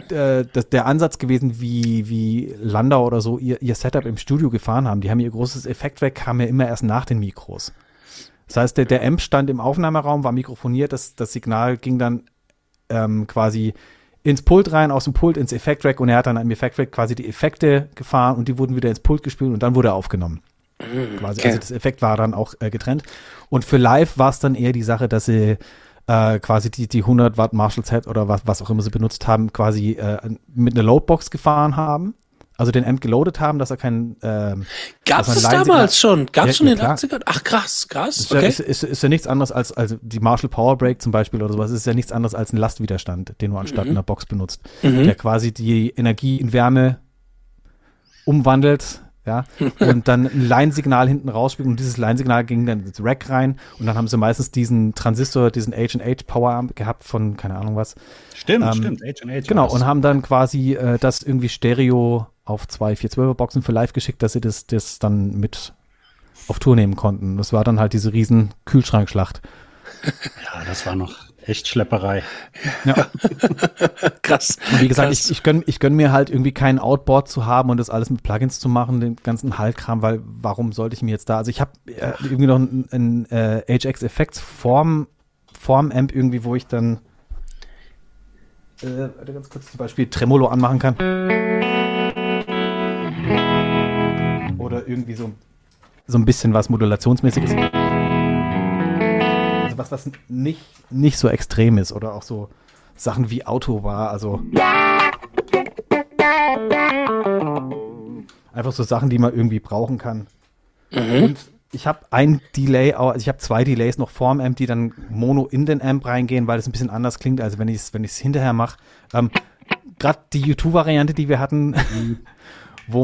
der Ansatz gewesen, wie Landau oder so ihr Setup im Studio gefahren haben. Die haben ihr großes Effektrack, kam ja immer erst nach den Mikros. Das heißt, der Amp stand im Aufnahmeraum, war mikrofoniert, das Signal ging dann quasi ins Pult rein, aus dem Pult ins Effektrack und er hat dann am Effektrack quasi die Effekte gefahren und die wurden wieder ins Pult gespielt und dann wurde er aufgenommen. Quasi. Okay. Also das Effekt war dann auch getrennt. Und für live war es dann eher die Sache, dass sie quasi die 100 Watt Marshall Z oder was auch immer sie benutzt haben, quasi mit einer Loadbox gefahren haben. Also den Amp geloadet haben, dass er keinen Gab es damals schon? Gab es schon in den klar. 80ern? Ach krass. Okay. Ist ja nichts anderes als die Marshall Power Brake zum Beispiel oder sowas, ist ja nichts anderes als ein Lastwiderstand, den du anstatt einer Box benutzt, der quasi die Energie in Wärme umwandelt, ja, und dann ein Line-Signal hinten rausspielt und dieses Line-Signal ging dann ins Rack rein und dann haben sie meistens diesen Transistor, diesen H&H Power Amp gehabt von keine Ahnung was. Stimmt, H&H. Genau, und haben dann quasi das irgendwie Stereo auf 2 412er Boxen für live geschickt, dass sie das dann mit auf Tour nehmen konnten. Das war dann halt diese riesen Kühlschrankschlacht. Ja, das war noch echt Schlepperei. Ja. Krass. Und wie gesagt, ich gönn mir halt irgendwie kein Outboard zu haben und das alles mit Plugins zu machen, den ganzen Halt-Kram, weil warum sollte ich mir jetzt da, also ich habe irgendwie noch ein HX Effects Form Amp irgendwie, wo ich dann ganz kurz zum Beispiel Tremolo anmachen kann. Oder irgendwie so ein bisschen was Modulationsmäßiges. Also was nicht so extrem ist oder auch so Sachen wie Auto war, also einfach so Sachen, die man irgendwie brauchen kann. Und ich habe ich habe 2 Delays noch vorm Amp, die dann mono in den Amp reingehen, weil es ein bisschen anders klingt, als wenn ich es hinterher mache. Gerade die U2-Variante, die wir hatten, wo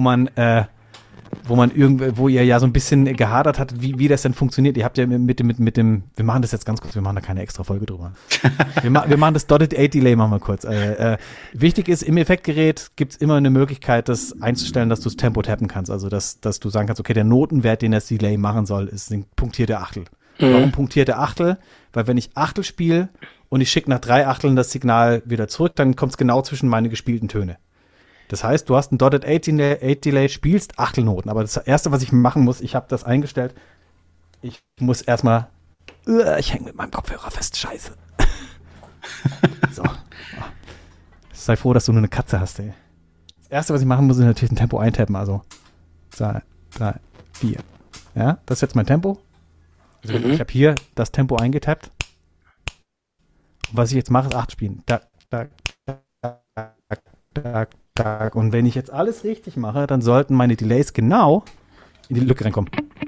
ihr ja so ein bisschen gehadert hattet, wie das denn funktioniert. Ihr habt ja mit dem, wir machen das jetzt ganz kurz, wir machen da keine extra Folge drüber. Wir machen das Dotted 8 Delay, machen wir kurz. Wichtig ist, im Effektgerät gibt's immer eine Möglichkeit, das einzustellen, dass du das Tempo tappen kannst. Also, dass du sagen kannst, okay, der Notenwert, den das Delay machen soll, ist ein punktierte Achtel. Warum punktierte Achtel? Weil wenn ich Achtel spiele und ich schicke nach 3 Achteln das Signal wieder zurück, dann kommt's genau zwischen meine gespielten Töne. Das heißt, du hast ein Dotted 8 Delay, spielst Achtelnoten. Aber das Erste, was ich machen muss, ich habe das eingestellt. Ich muss erstmal, ich hänge mit meinem Kopfhörer fest, scheiße. So. Sei froh, dass du nur eine Katze hast, ey. Das Erste, was ich machen muss, ist natürlich ein Tempo eintappen. Also 2, 3, 4. Ja, das ist jetzt mein Tempo. Also ich habe hier das Tempo eingetappt. Und was ich jetzt mache, ist 8 spielen. Tak, tak, tak, tak, tak. Und wenn ich jetzt alles richtig mache, dann sollten meine Delays genau in die Lücke reinkommen.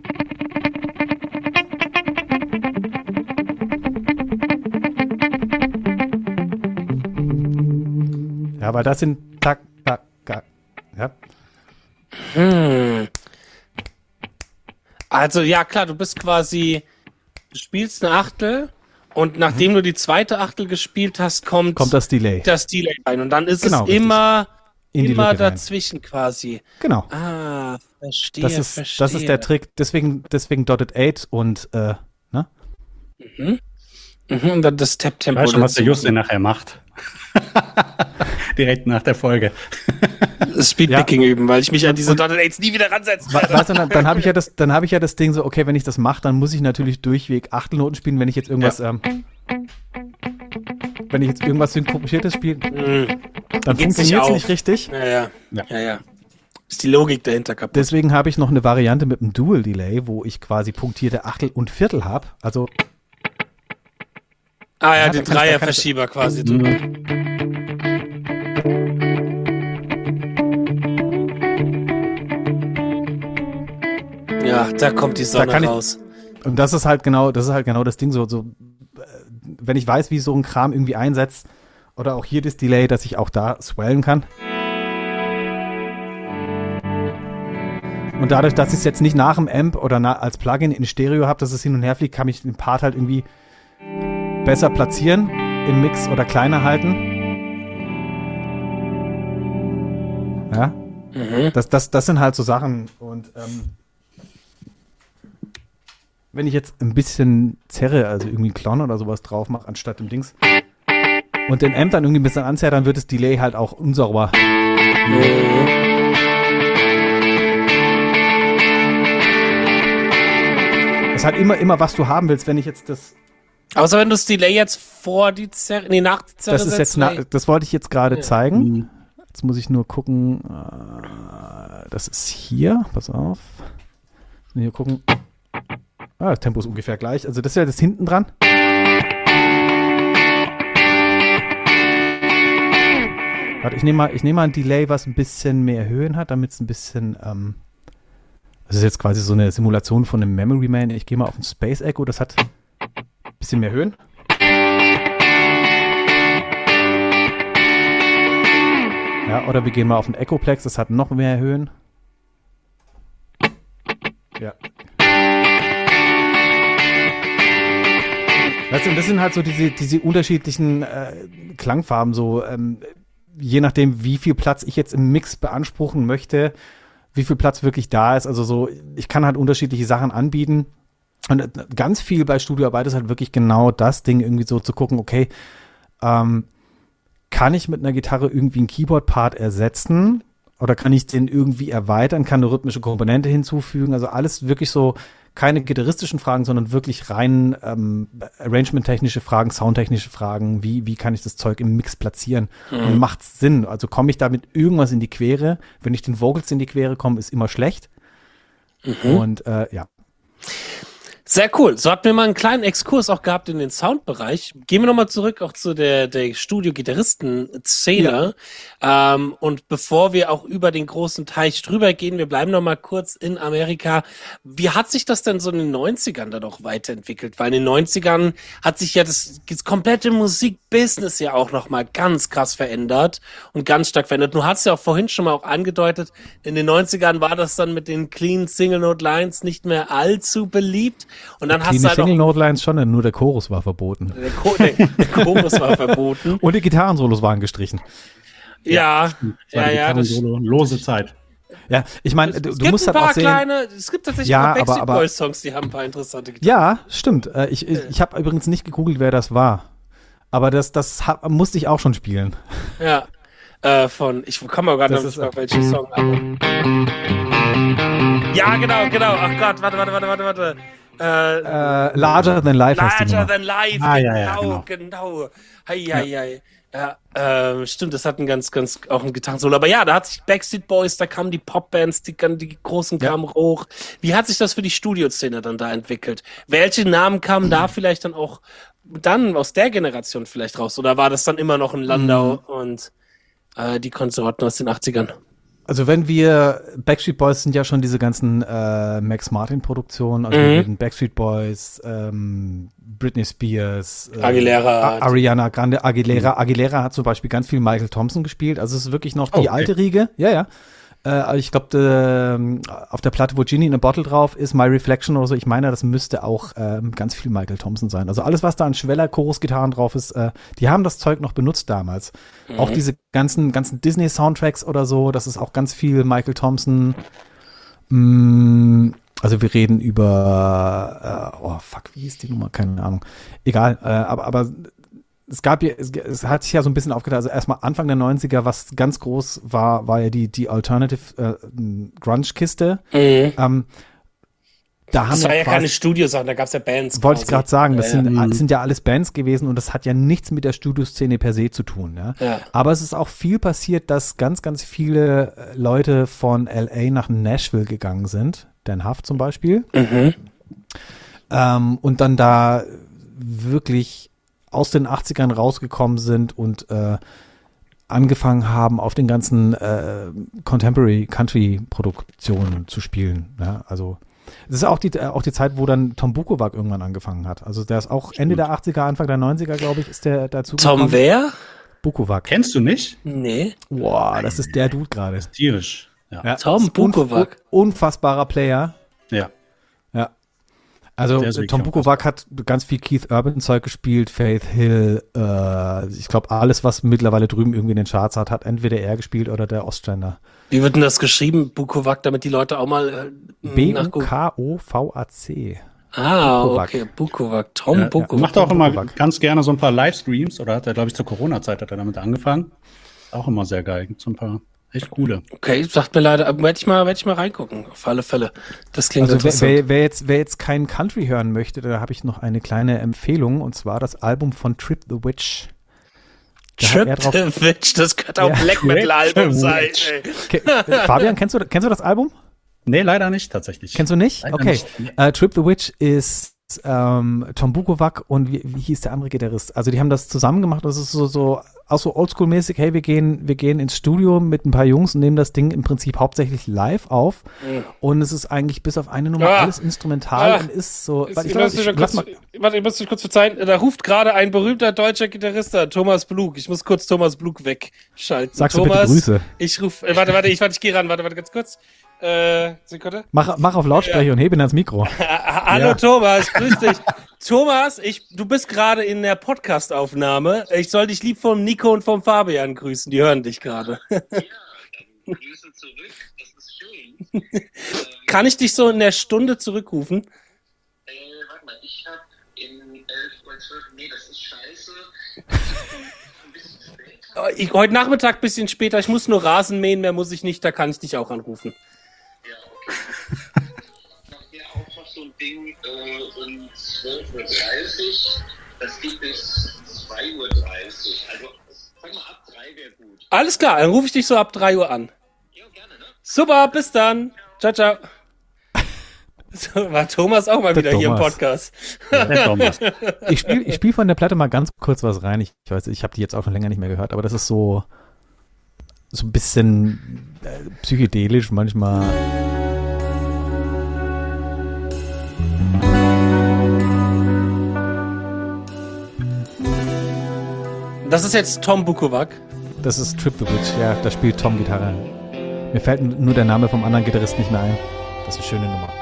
Ja, weil das sind tak, tak, tak. Ja. Also ja, klar, du spielst eine Achtel und nachdem du die zweite Achtel gespielt hast, kommt das Delay. Das Delay rein und dann ist genau, es immer in die Lücke dazwischen rein. Quasi. Genau. Ah, verstehe. Das ist der Trick, deswegen Dotted 8 und ne? Und dann das Tap-Tempo. Weißt du, was der Justin nachher macht? Direkt nach der Folge. Speedpicking üben, weil ich mich an diese Dotted 8s nie wieder ransetzen werde. Weißt du, dann habe ich ja das Ding so, okay, wenn ich das mache, dann muss ich natürlich durchweg Achtelnoten spielen, wenn ich jetzt irgendwas Synchronisiertes spiele, dann funktioniert es nicht richtig. Ja. Ist die Logik dahinter kaputt. Deswegen habe ich noch eine Variante mit einem Dual Delay, wo ich quasi punktierte Achtel und Viertel habe. Also den Dreierverschieber quasi drüber. Ja, da kommt die Sonne raus. Und das ist halt genau das Ding, so wenn ich weiß, wie so ein Kram irgendwie einsetzt, oder auch hier das Delay, dass ich auch da swellen kann. Und dadurch, dass ich es jetzt nicht nach dem Amp oder als Plugin in Stereo habe, dass es hin und her fliegt, kann ich den Part halt irgendwie besser platzieren im Mix oder kleiner halten. Ja. Das sind halt so Sachen. Und wenn ich jetzt ein bisschen zerre, also irgendwie einen Clown oder sowas drauf mache, anstatt dem Dings, und den Amp dann irgendwie ein bisschen anzerrt, dann wird das Delay halt auch unsauber. Es hat immer, was du haben willst, wenn ich jetzt das... Außer wenn du das Delay jetzt nach die Zerre das ist jetzt das wollte ich jetzt gerade zeigen. Jetzt muss ich nur gucken. Das ist hier. Pass auf. Hier gucken. Das Tempo ist ungefähr gleich. Also das ist ja das hinten dran. Warte, ich nehme mal ein Delay, was ein bisschen mehr Höhen hat, damit es ein bisschen... das ist jetzt quasi so eine Simulation von einem Memory Man. Ich gehe mal auf ein Space Echo. Das hat ein bisschen mehr Höhen. Ja, oder wir gehen mal auf ein Echoplex, das hat noch mehr Höhen. Ja. Weißt du, das sind halt so diese unterschiedlichen Klangfarben, so je nachdem, wie viel Platz ich jetzt im Mix beanspruchen möchte, wie viel Platz wirklich da ist. Also so, ich kann halt unterschiedliche Sachen anbieten. Und ganz viel bei Studioarbeit ist halt wirklich genau das Ding, irgendwie so zu gucken, okay, kann ich mit einer Gitarre irgendwie einen Keyboard-Part ersetzen oder kann ich den irgendwie erweitern, kann eine rhythmische Komponente hinzufügen, also alles wirklich so, keine gitarristischen Fragen, sondern wirklich rein arrangement-technische Fragen, soundtechnische Fragen, wie kann ich das Zeug im Mix platzieren und macht's Sinn, also komme ich damit irgendwas in die Quere, wenn ich den Vocals in die Quere komme, ist immer schlecht und ja. Sehr cool. So hatten wir mal einen kleinen Exkurs auch gehabt in den Soundbereich. Gehen wir nochmal zurück auch zu der Studio-Gitarristen-Szene. Ja. Und bevor wir auch über den großen Teich drüber gehen, wir bleiben nochmal kurz in Amerika. Wie hat sich das denn so in den 90ern dann auch weiterentwickelt? Weil in den 90ern hat sich ja das komplette Musikbusiness ja auch nochmal ganz krass verändert und ganz stark verändert. Du hast ja auch vorhin schon mal auch angedeutet, in den 90ern war das dann mit den Clean Single-Note-Lines nicht mehr allzu beliebt. Und dann hast du halt Single-Note-Lines schon, nur der Chorus war verboten. Der Chorus war verboten. Und die Gitarrensolos waren gestrichen. Ja. Lose Zeit. Ja, ich meine, du musst halt auch sehen. Es gibt tatsächlich ein paar Backstreet Boys Songs, die haben ein paar interessante Gitarren. Ja, stimmt. Ich habe übrigens nicht gegoogelt, wer das war. Aber das musste ich auch schon spielen. Ja. Ich komme aber gerade nicht auf welchen Song. Ja, genau. Ach Gott, warte. Larger Than Life heißt die Nummer. Larger Than Life, genau. Hei. Ja, stimmt, das hat ein ganz auch ein Gitarrensolo. Aber ja, da hat sich Backstreet Boys, da kamen die Popbands, die großen kamen hoch. Wie hat sich das für die Studioszene dann da entwickelt? Welche Namen kamen da vielleicht dann auch dann aus der Generation vielleicht raus? Oder war das dann immer noch ein Landau und die Konsorten aus den 80ern? Also wenn wir, Backstreet Boys sind ja schon diese ganzen Max Martin Produktionen, also wir reden Backstreet Boys, Britney Spears, Aguilera, Ariana Grande, Aguilera hat zum Beispiel ganz viel Michael Thompson gespielt, also es ist wirklich noch die alte Riege, ja. Ich glaube, auf der Platte, wo Genie in a Bottle drauf ist, My Reflection oder so, ich meine, das müsste auch ganz viel Michael Thompson sein. Also alles, was da an Schweller-Chorus-Gitarren drauf ist, die haben das Zeug noch benutzt damals. Auch diese ganzen Disney-Soundtracks oder so, das ist auch ganz viel Michael Thompson. Also wir reden über, wie hieß die Nummer? Keine Ahnung. Egal, aber es hat sich ja so ein bisschen aufgeteilt, also erstmal Anfang der 90er, was ganz groß war ja die Alternative Grunge-Kiste. Das war ja keine Studiosache, da gab es ja Bands. Wollte ich gerade sagen, das sind ja alles Bands gewesen und das hat ja nichts mit der Studioszene per se zu tun. Ja? Aber es ist auch viel passiert, dass ganz, ganz viele Leute von L.A. nach Nashville gegangen sind, Dan Huff zum Beispiel. Und dann da wirklich aus den 80ern rausgekommen sind und angefangen haben, auf den ganzen Contemporary Country Produktionen zu spielen. Ja, also das ist auch die Zeit, wo dann Tom Bukovac irgendwann angefangen hat. Also der ist auch Ende der 80er, Anfang der 90er, glaube ich, ist der dazu gekommen. Tom wer? Bukovac. Kennst du nicht? Nee. Boah, das ist der Dude gerade. Tierisch. Ja. Tom Bukovac. Unfassbarer Player. Ja. Also Tom Bukovac hat ganz viel Keith Urban Zeug gespielt, Faith Hill, ich glaube alles, was mittlerweile drüben irgendwie in den Charts hat entweder er gespielt oder der Ostrander. Wie wird denn das geschrieben, Bukovac, damit die Leute auch mal Bukovac. Bukovac. Okay, Bukovac, Tom Bukovac. Macht auch immer ganz gerne so ein paar Livestreams, oder hat er, glaube ich, zur Corona-Zeit hat er damit angefangen. Auch immer sehr geil. Gibt so ein paar echt coole. Okay, sagt mir leider, werde ich mal reingucken, auf alle Fälle. Das klingt interessant. Wer jetzt kein Country hören möchte, da habe ich noch eine kleine Empfehlung, und zwar das Album von Trip the Witch. Trip the Witch, das könnte auch Black Metal Album sein. Fabian, kennst du das Album? Nee, leider nicht, tatsächlich. Kennst du nicht? Leider Okay. nicht. Trip the Witch ist Tom Bukovac und wie hieß der andere Gitarrist? Also die haben das zusammen gemacht. Das ist so auch so oldschool-mäßig. Hey, wir gehen ins Studio mit ein paar Jungs und nehmen das Ding im Prinzip hauptsächlich live auf. Und es ist eigentlich bis auf eine Nummer alles instrumental und ist so. Ich muss dich kurz verzeihen. Da ruft gerade ein berühmter deutscher Gitarrist an, Thomas Blug. Ich muss kurz Thomas Blug wegschalten. Sagst Thomas, du bitte Grüße? Ich rufe. Warte, ich gehe ran. Warte, ganz kurz. Sekunde. Mach auf Lautsprecher und hebe ihn ans Mikro. Hallo Thomas, grüß dich. Thomas, du bist gerade in der Podcast-Aufnahme. Ich soll dich lieb vom Nico und vom Fabian grüßen. Die hören dich gerade. Ja, dann Grüße zurück. Das ist schön. Kann ich dich so in der Stunde zurückrufen? Warte mal, ich habe in 11 oder 12, nee, das ist scheiße. Ein bisschen später. Heute Nachmittag ein bisschen später. Ich muss nur Rasen mähen, mehr muss ich nicht. Da kann ich dich auch anrufen. Ja, okay. Nachher auch noch so ein Ding um 12:30 Uhr. Das geht bis 2:30 Uhr. Also, sag mal, ab 3 wäre gut. Alles klar, dann rufe ich dich so ab 3 Uhr an. Ja, gerne, ne? Super, bis dann. Ciao, ciao. So, war Thomas auch mal wieder hier im Podcast. Der Thomas. Ich spiel von der Platte mal ganz kurz was rein. Ich weiß, ich habe die jetzt auch schon länger nicht mehr gehört, aber das ist so ein bisschen psychedelisch manchmal. Das ist jetzt Tom Bukovac. Das ist Trip the Witch, ja, da spielt Tom Gitarre. Mir fällt nur der Name vom anderen Gitarristen nicht mehr ein. Das ist eine schöne Nummer.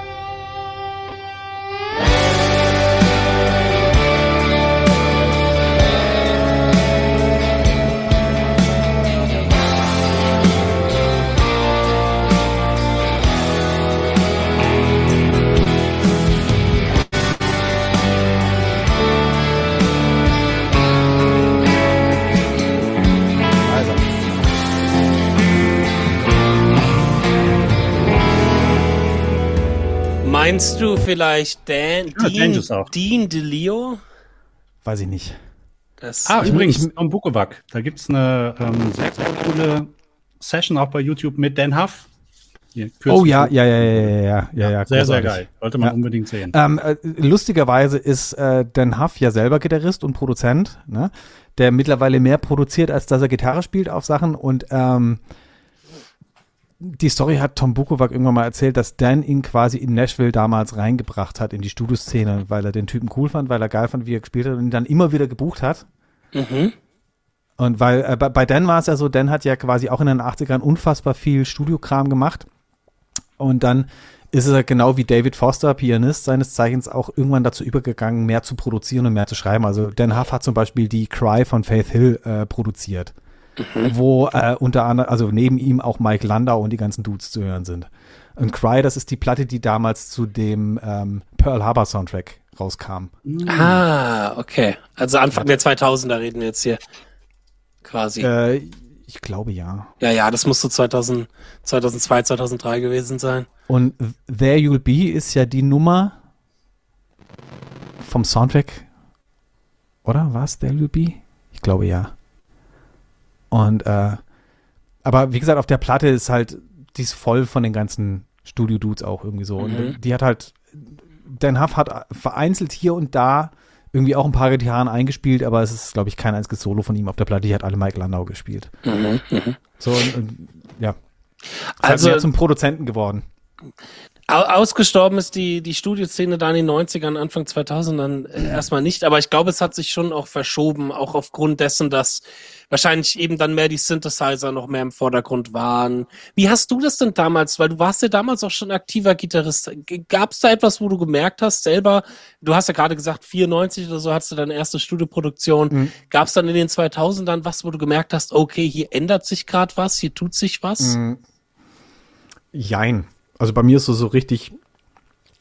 Meinst du vielleicht Dean DeLeo? Weiß ich nicht. Übrigens, Tom Bukovac. Da gibt es eine sehr, sehr coole Session auch bei YouTube mit Dan Huff. Hier, ja. Sehr, sehr geil. Sollte man unbedingt sehen. Lustigerweise ist Dan Huff ja selber Gitarrist und Produzent, ne? Der mittlerweile mehr produziert, als dass er Gitarre spielt auf Sachen. Und die Story hat Tom Bukovac irgendwann mal erzählt, dass Dan ihn quasi in Nashville damals reingebracht hat in die Studioszene, weil er den Typen cool fand, weil er geil fand, wie er gespielt hat und ihn dann immer wieder gebucht hat. Mhm. Und weil bei Dan war es ja so, Dan hat ja quasi auch in den 80ern unfassbar viel Studiokram gemacht. Und dann ist er genau wie David Foster, Pianist seines Zeichens, auch irgendwann dazu übergegangen, mehr zu produzieren und mehr zu schreiben. Also Dan Huff hat zum Beispiel die Cry von Faith Hill produziert. Wo unter anderem, also neben ihm auch Mike Landau und die ganzen Dudes zu hören sind. Und Cry, das ist die Platte, die damals zu dem Pearl Harbor Soundtrack rauskam. Ah, okay. Also Anfang der 2000er reden wir jetzt hier quasi. Ich glaube, ja. Ja, das muss so 2002, 2003 gewesen sein. Und There You'll Be ist ja die Nummer vom Soundtrack, oder? War es There You'll Be? Ich glaube, ja. Und, aber wie gesagt, auf der Platte ist halt, die ist voll von den ganzen Studio-Dudes auch irgendwie so. Und die hat halt, Dan Huff hat vereinzelt hier und da irgendwie auch ein paar Gitarren eingespielt, aber es ist, glaube ich, kein einziges Solo von ihm auf der Platte. Die hat alle Mike Landau gespielt. So, und ja. Also ist halt zum Produzenten geworden. Ausgestorben ist die Studioszene da in den 90ern, Anfang 2000ern erstmal nicht, aber ich glaube, es hat sich schon auch verschoben, auch aufgrund dessen, dass wahrscheinlich eben dann mehr die Synthesizer noch mehr im Vordergrund waren. Wie hast du das denn damals, weil du warst ja damals auch schon aktiver Gitarrist, gab es da etwas, wo du gemerkt hast, selber, du hast ja gerade gesagt, 94 oder so hattest du deine erste Studioproduktion, gab es dann in den 2000ern was, wo du gemerkt hast, okay, hier ändert sich gerade was, hier tut sich was? Jein. Also bei mir ist es so richtig,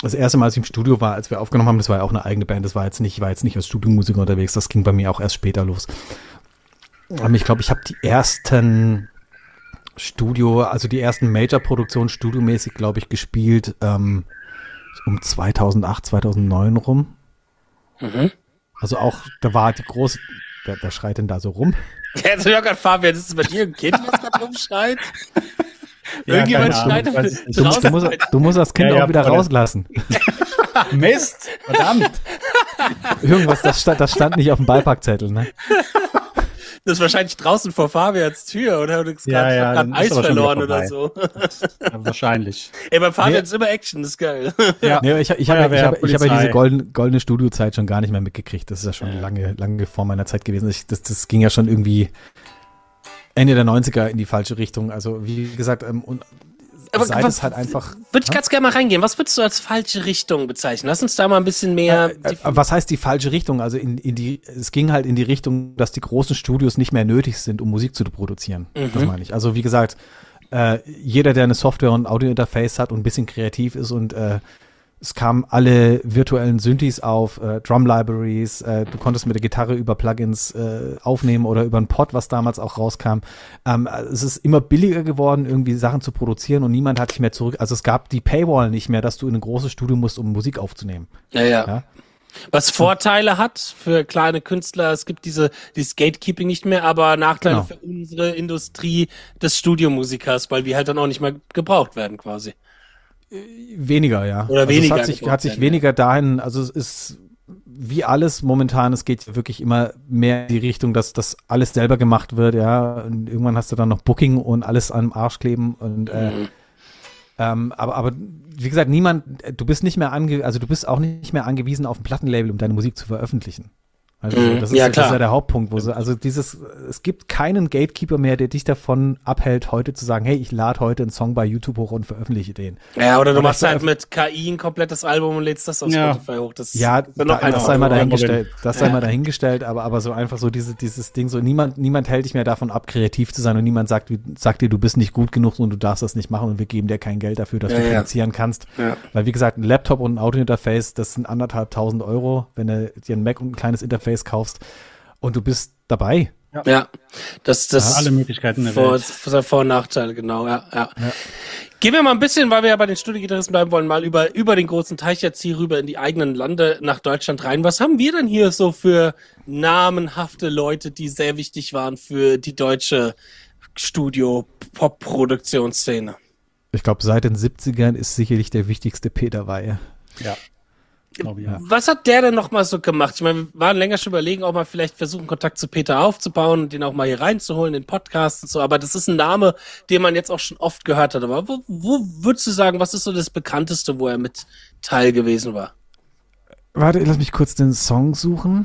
Das erste Mal, als ich im Studio war, als wir aufgenommen haben, das war ja auch eine eigene Band, ich war jetzt nicht als Studiomusiker unterwegs, das ging bei mir auch erst später los. Aber ich glaube, ich habe die ersten die ersten Major-Produktionen studiomäßig, glaube ich, gespielt um 2008, 2009 rum. Mhm. Also auch, da war die große, wer schreit denn da so rum? Ja, jetzt hab ich auch gerade, Fabian, ist es bei dir ein Kind, was gerade rumschreit? Irgendjemand schreit draußen. Du musst das Kind auch wieder rauslassen. Mist, verdammt. Irgendwas, das stand nicht auf dem Beipackzettel, ne? Das ist wahrscheinlich draußen vor Fabians Tür, oder? Du hast gerade Eis verloren oder so. Ja, wahrscheinlich. Ey, bei Fabian ist immer Action, das ist geil. Ja. Nee, ich hab ja diese goldene Studiozeit schon gar nicht mehr mitgekriegt. Das ist ja schon lange vor meiner Zeit gewesen. Das ging ja schon irgendwie Ende der 90er in die falsche Richtung. Also wie gesagt, aber Seite ist halt einfach. Würde ich ganz gerne mal reingehen. Was würdest du als falsche Richtung bezeichnen? Lass uns da mal ein bisschen mehr. Was heißt die falsche Richtung? Also es ging halt in die Richtung, dass die großen Studios nicht mehr nötig sind, um Musik zu produzieren. Das meine ich. Also wie gesagt, jeder, der eine Software und ein Audio-Interface hat und ein bisschen kreativ ist und es kamen alle virtuellen Synthes auf, Drum-Libraries, du konntest mit der Gitarre über Plugins aufnehmen oder über einen Pod, was damals auch rauskam. Es ist immer billiger geworden, irgendwie Sachen zu produzieren und niemand hat sich mehr zurück, also es gab die Paywall nicht mehr, dass du in ein großes Studio musst, um Musik aufzunehmen. Ja. Was Vorteile hat für kleine Künstler, es gibt dieses Gatekeeping nicht mehr, aber Nachteile für unsere Industrie des Studiomusikers, weil wir halt dann auch nicht mehr gebraucht werden quasi. Weniger, ja. Oder weniger. Es hat sich weniger dahin, also es ist wie alles momentan, es geht wirklich immer mehr in die Richtung, dass das alles selber gemacht wird, ja. Und irgendwann hast du dann noch Booking und alles am Arsch kleben und aber wie gesagt, du bist auch nicht mehr angewiesen auf ein Plattenlabel, um deine Musik zu veröffentlichen. Also das ist ja der Hauptpunkt, es gibt keinen Gatekeeper mehr, der dich davon abhält, heute zu sagen, hey, ich lade heute einen Song bei YouTube hoch und veröffentliche den. Ja, oder du machst halt mit KI ein komplettes Album und lädst das auf Spotify hoch. Das sei mal dahingestellt, aber so einfach so dieses Ding, so niemand hält dich mehr davon ab, kreativ zu sein und niemand sagt dir, du bist nicht gut genug und du darfst das nicht machen und wir geben dir kein Geld dafür, dass du produzieren kannst. Ja. Weil wie gesagt, ein Laptop und ein Audio-Interface, das sind 1.500 €, wenn du dir ein Mac und ein kleines Interface kaufst und du bist dabei. Ja, das alle Möglichkeiten der Welt. Vor- und Nachteile, genau, ja. Gehen wir mal ein bisschen, weil wir ja bei den Studiogitarristen bleiben wollen, mal über den großen Teich jetzt hier rüber in die eigenen Lande nach Deutschland rein. Was haben wir denn hier so für namenhafte Leute, die sehr wichtig waren für die deutsche Studio-Pop-Produktionsszene? Ich glaube, seit den 70ern ist sicherlich der wichtigste Peter Weihe. Ja. Was hat der denn noch mal so gemacht? Ich meine, wir waren länger schon überlegen, ob wir vielleicht versuchen, Kontakt zu Peter aufzubauen und den auch mal hier reinzuholen in den Podcast und so. Aber das ist ein Name, den man jetzt auch schon oft gehört hat. Aber wo würdest du sagen, was ist so das Bekannteste, wo er mit Teil gewesen war? Warte, lass mich kurz den Song suchen.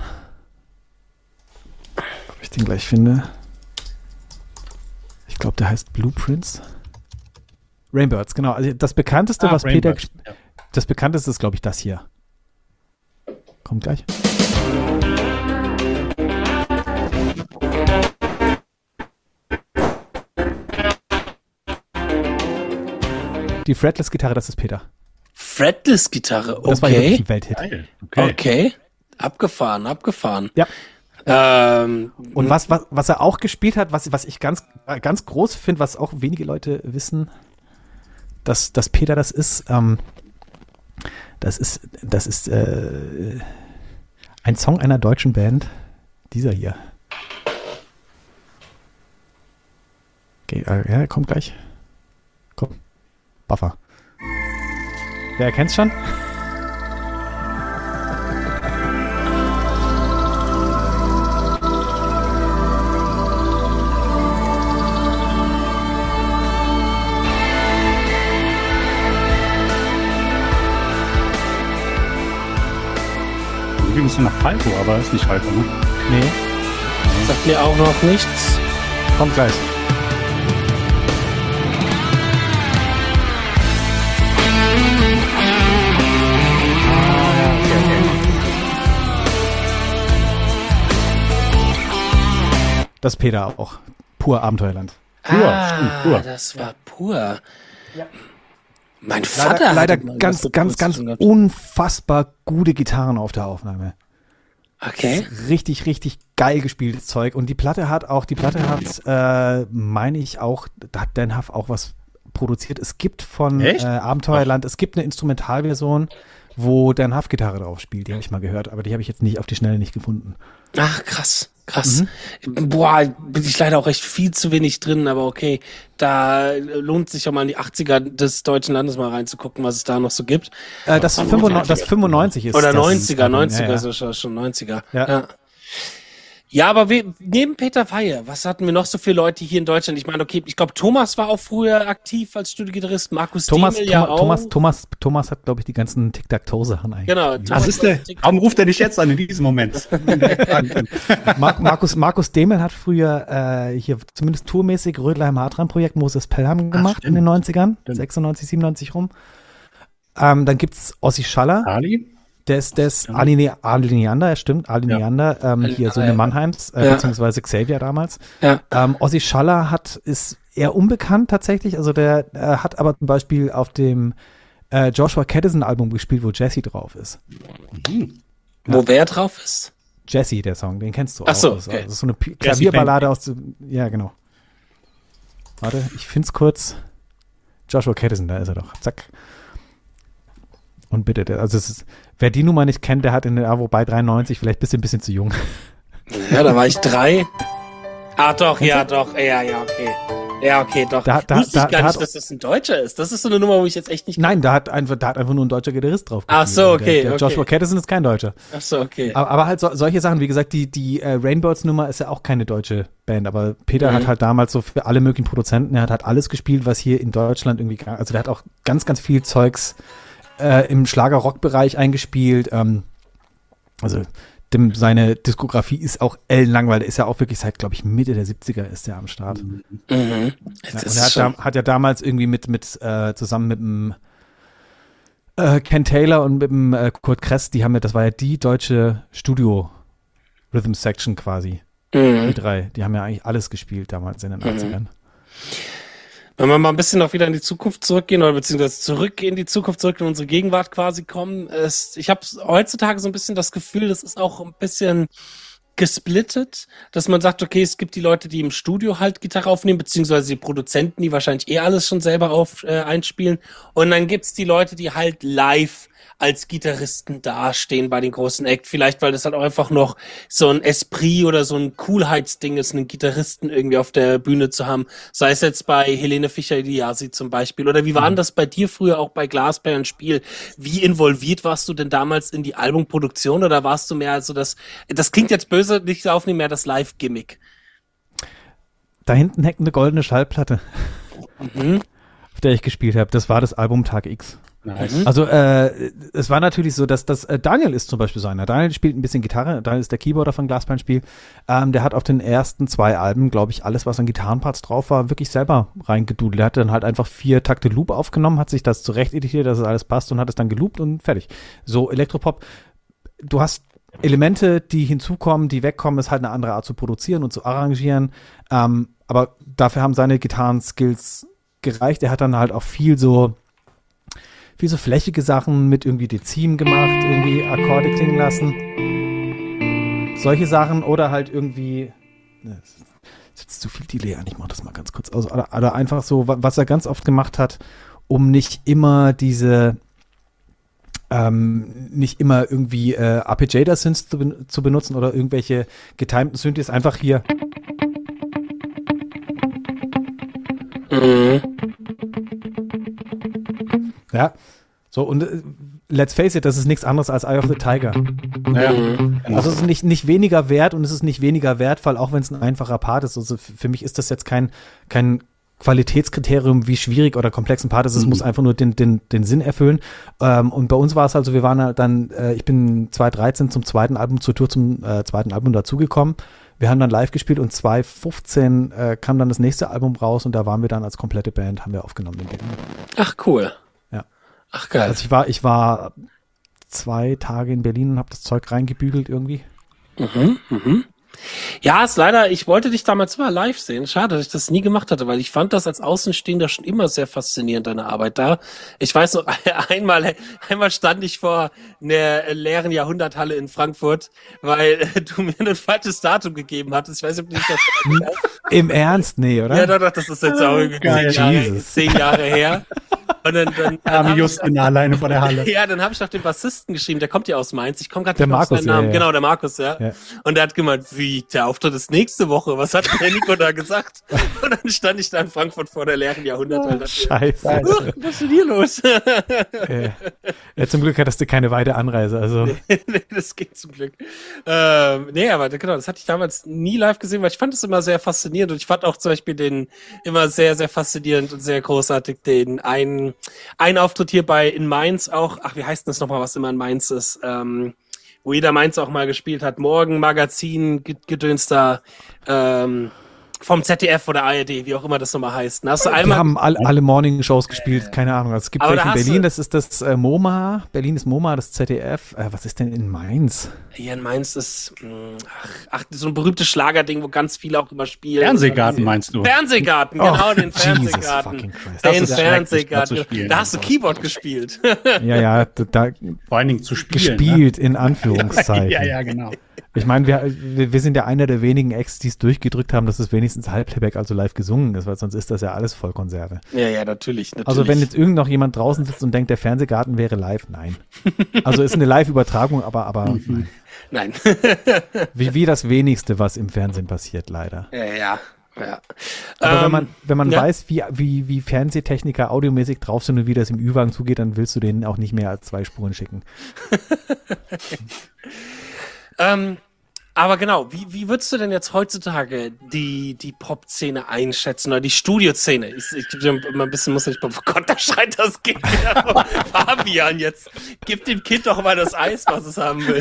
Ob ich den gleich finde. Ich glaube, der heißt Blueprints. Rainbirds, genau. Also das Bekannteste, was Peter... Ja. Das Bekannteste ist, glaube ich, das hier. Kommt gleich. Die Fretless-Gitarre, das ist Peter. Fretless-Gitarre, okay. Das war ja wirklich ein Welthit. Okay. Abgefahren. Ja. Und was er auch gespielt hat, was ich ganz groß finde, was auch wenige Leute wissen, dass Peter das ist ein Song einer deutschen Band, dieser hier. Okay, ja, kommt gleich. Komm, Buffer. Wer erkennt's schon? Ein bisschen nach Falco, aber ist nicht Falco, ne? Nee. Sagt mir auch noch nichts. Kommt gleich. Das Peter auch. Pur Abenteuerland. Pur. Das war pur. Ja. Mein Vater leider hatte mal ganz, was ganz, ganz gehabt. unfassbar gute Gitarren auf der Aufnahme. Okay. Richtig, richtig geil gespieltes Zeug. Und die Platte hat, meine ich auch, da hat Dan Huff auch was produziert. Es gibt von Abenteuerland, es gibt eine Instrumentalversion, wo Dan Huff Gitarre drauf spielt. Die habe ich mal gehört, aber die habe ich jetzt nicht auf die Schnelle nicht gefunden. Ach, krass. Boah, bin ich leider auch echt viel zu wenig drin, aber okay, da lohnt sich ja mal in die 80er des deutschen Landes mal reinzugucken, was es da noch so gibt. Das 95 ist. Oder das 90er, ja. so schon 90er. Ja. Ja, aber neben Peter Feier, was hatten wir noch so für Leute hier in Deutschland? Ich meine, okay, ich glaube, Thomas war auch früher aktiv als Studiogitarrist, Markus Demel auch. Thomas hat, glaube ich, die ganzen Tic-Tac-Toe-Sachen eigentlich. Genau. Warum ruft er nicht jetzt an in diesem Moment? Markus Demel hat früher hier zumindest tourmäßig Rödelheim-Hartran-Projekt Moses Pelham gemacht in den 90ern, 96, 97 rum. Dann gibt's Ossi Schaller. Ali? Der ist Ali Neander, stimmt, Ali Neander, hier Söhne Mannheims, beziehungsweise Xavier damals. Ja. Ossi Schaller ist eher unbekannt tatsächlich, also der hat aber zum Beispiel auf dem Joshua Caddison-Album gespielt, wo Jesse drauf ist. Wo wer drauf ist? Jesse, der Song, den kennst du auch. Ach so, okay. Das ist so eine Jesse Klavierballade ja genau. Warte, ich find's kurz. Joshua Caddison, da ist er doch. Zack. Und bitte, wer die Nummer nicht kennt, der hat wobei 93, vielleicht ein bisschen zu jung. Ja, da war ich 3. Ah, doch, ja, okay. Ja, okay, doch. Wusste ich gar nicht, dass das ein Deutscher ist. Das ist so eine Nummer, wo ich jetzt echt nicht... Nein, da hat einfach nur ein deutscher Gitarrist drauf gespielt. Ach so, okay. Der Joshua Caddison ist kein Deutscher. Ach so, okay. Aber halt solche Sachen, wie gesagt, die Rainbirds-Nummer ist ja auch keine deutsche Band, aber Peter hat halt damals so für alle möglichen Produzenten, er hat halt alles gespielt, was hier in Deutschland irgendwie... Also der hat auch ganz, ganz viel Zeugs im Schlager-Rock-Bereich eingespielt. Seine Diskografie ist auch ellenlang, weil der ist ja auch wirklich seit, glaube ich, Mitte der 70er ist der am Start. Mhm. Ja, und er hat ja damals irgendwie zusammen mit dem Ken Taylor und mit dem Kurt Kress, das war ja die deutsche Studio-Rhythm-Section quasi. Die drei, die haben ja eigentlich alles gespielt damals in den 80ern. Wenn wir mal ein bisschen noch wieder in die Zukunft zurückgehen oder beziehungsweise zurück in unsere Gegenwart quasi kommen. Ich habe heutzutage so ein bisschen das Gefühl, das ist auch ein bisschen gesplittet, dass man sagt, okay, es gibt die Leute, die im Studio halt Gitarre aufnehmen, beziehungsweise die Produzenten, die wahrscheinlich alles schon selber einspielen. Und dann gibt's die Leute, die halt live als Gitarristen dastehen bei den großen Act. Vielleicht, weil das halt auch einfach noch so ein Esprit oder so ein Coolheitsding ist, einen Gitarristen irgendwie auf der Bühne zu haben. Sei es jetzt bei Helene Fischer-Eliassi zum Beispiel. Oder wie war denn das bei dir früher auch bei Glasperlen Spiel? Wie involviert warst du denn damals in die Albumproduktion oder warst du mehr also das klingt jetzt böse, nicht aufnehmen, mehr das Live-Gimmick? Da hinten hängt eine goldene Schallplatte, auf der ich gespielt habe. Das war das Album Tag X. Nice. Also es war natürlich so, dass Daniel ist zum Beispiel so einer. Daniel spielt ein bisschen Gitarre. Daniel ist der Keyboarder von Glasperlenspiel. Der hat auf den ersten 2 Alben, glaube ich, alles, was an Gitarrenparts drauf war, wirklich selber reingedudelt. Er hat dann halt einfach 4 Takte Loop aufgenommen, hat sich das zurecht editiert, dass es alles passt und hat es dann geloopt und fertig. So Elektropop. Du hast Elemente, die hinzukommen, die wegkommen, ist halt eine andere Art zu produzieren und zu arrangieren. Aber dafür haben seine Gitarren-Skills gereicht. Er hat dann halt auch viel so flächige Sachen mit irgendwie Dezim gemacht, irgendwie Akkorde klingen lassen. Solche Sachen oder halt irgendwie, ist jetzt zu viel Delay an, ich mach das mal ganz kurz aus. Oder einfach so, was er ganz oft gemacht hat, um nicht immer irgendwie Arpeggiator-Synths zu benutzen oder irgendwelche getimten Synthes, einfach hier. Ja, so und let's face it, das ist nichts anderes als Eye of the Tiger. Ja, also es ist nicht weniger wert und es ist nicht weniger wertvoll, auch wenn es ein einfacher Part ist. Also für mich ist das jetzt kein Qualitätskriterium, wie schwierig oder komplex ein Part ist. Es muss einfach nur den Sinn erfüllen. Und bei uns war es also, wir waren halt dann, ich bin 2013 zur zweiten Album dazugekommen. Wir haben dann live gespielt und 2015 kam dann das nächste Album raus und da waren wir dann als komplette Band, haben wir aufgenommen in Berlin. Ach, cool. Ja. Ach, geil. Also ich war 2 Tage in Berlin und habe das Zeug reingebügelt irgendwie. Ja, ist leider, ich wollte dich damals mal live sehen. Schade, dass ich das nie gemacht hatte, weil ich fand das als Außenstehender schon immer sehr faszinierend, deine Arbeit da. Ich weiß noch, einmal stand ich vor einer leeren Jahrhunderthalle in Frankfurt, weil du mir ein falsches Datum gegeben hattest. Ich weiß nicht, ob du dich das Im Ernst? Nee, oder? Ja, doch, das ist jetzt auch irgendwie 10 Jahre her. Und dann Justin alleine vor der Halle. Ja, dann habe ich noch den Bassisten geschrieben, der kommt ja aus Mainz. Ich komme gerade nicht auf seinen Namen. Ja. Genau, der Markus, ja. Und der hat gemeint, wie, der Auftritt ist nächste Woche. Was hat der Nico da gesagt? Und dann stand ich da in Frankfurt vor der leeren Jahrhunderthalle. Scheiße. Was ist denn hier los? Ja, zum Glück hattest du keine weite Anreise. Also. Nee, das ging zum Glück. Nee, aber genau, das hatte ich damals nie live gesehen, weil ich fand es immer sehr faszinierend. Und ich fand auch zum Beispiel den immer sehr, sehr faszinierend und sehr großartig den einen Auftritt hier in Mainz auch, wie heißt denn das nochmal, was immer in Mainz ist, wo jeder Mainz auch mal gespielt hat, Morgen, Magazin, Gedöns da, vom ZDF oder ARD, wie auch immer das nochmal heißt. Hast du Wir haben alle Morning-Shows gespielt, keine Ahnung. Also es gibt welche in Berlin, das ist das MoMA, Berlin ist MoMA, das ZDF. Was ist denn in Mainz? Hier in Mainz ist, so ein berühmtes Schlagerding, wo ganz viele auch immer spielen. Fernsehgarten meinst du? Fernsehgarten, genau, den Fernsehgarten. Den Fernsehgarten. Da hast du Keyboard gespielt. Ja, da vor allen Dingen zu spielen. Gespielt, ne? In Anführungszeichen. Ja, genau. Ich meine, wir sind ja einer der wenigen Acts, die es durchgedrückt haben, dass es wenigstens Halbplayback, also live gesungen ist, weil sonst ist das ja alles Vollkonserve. Ja, natürlich. Also wenn jetzt noch jemand draußen sitzt und denkt, der Fernsehgarten wäre live, nein. Also ist eine Live-Übertragung, aber nein. wie das Wenigste, was im Fernsehen passiert, leider. Ja. Aber wenn man weiß, wie Fernsehtechniker audiomäßig drauf sind und wie das im Ü-Wagen zugeht, dann willst du denen auch nicht mehr als 2 Spuren schicken. Aber genau, wie würdest du denn jetzt heutzutage die Pop-Szene einschätzen oder die Studioszene? Ich gebe dir immer ein bisschen, muss ich, oh Gott, da schreit das Kind wieder. Fabian, jetzt gib dem Kind doch mal das Eis, was es haben will.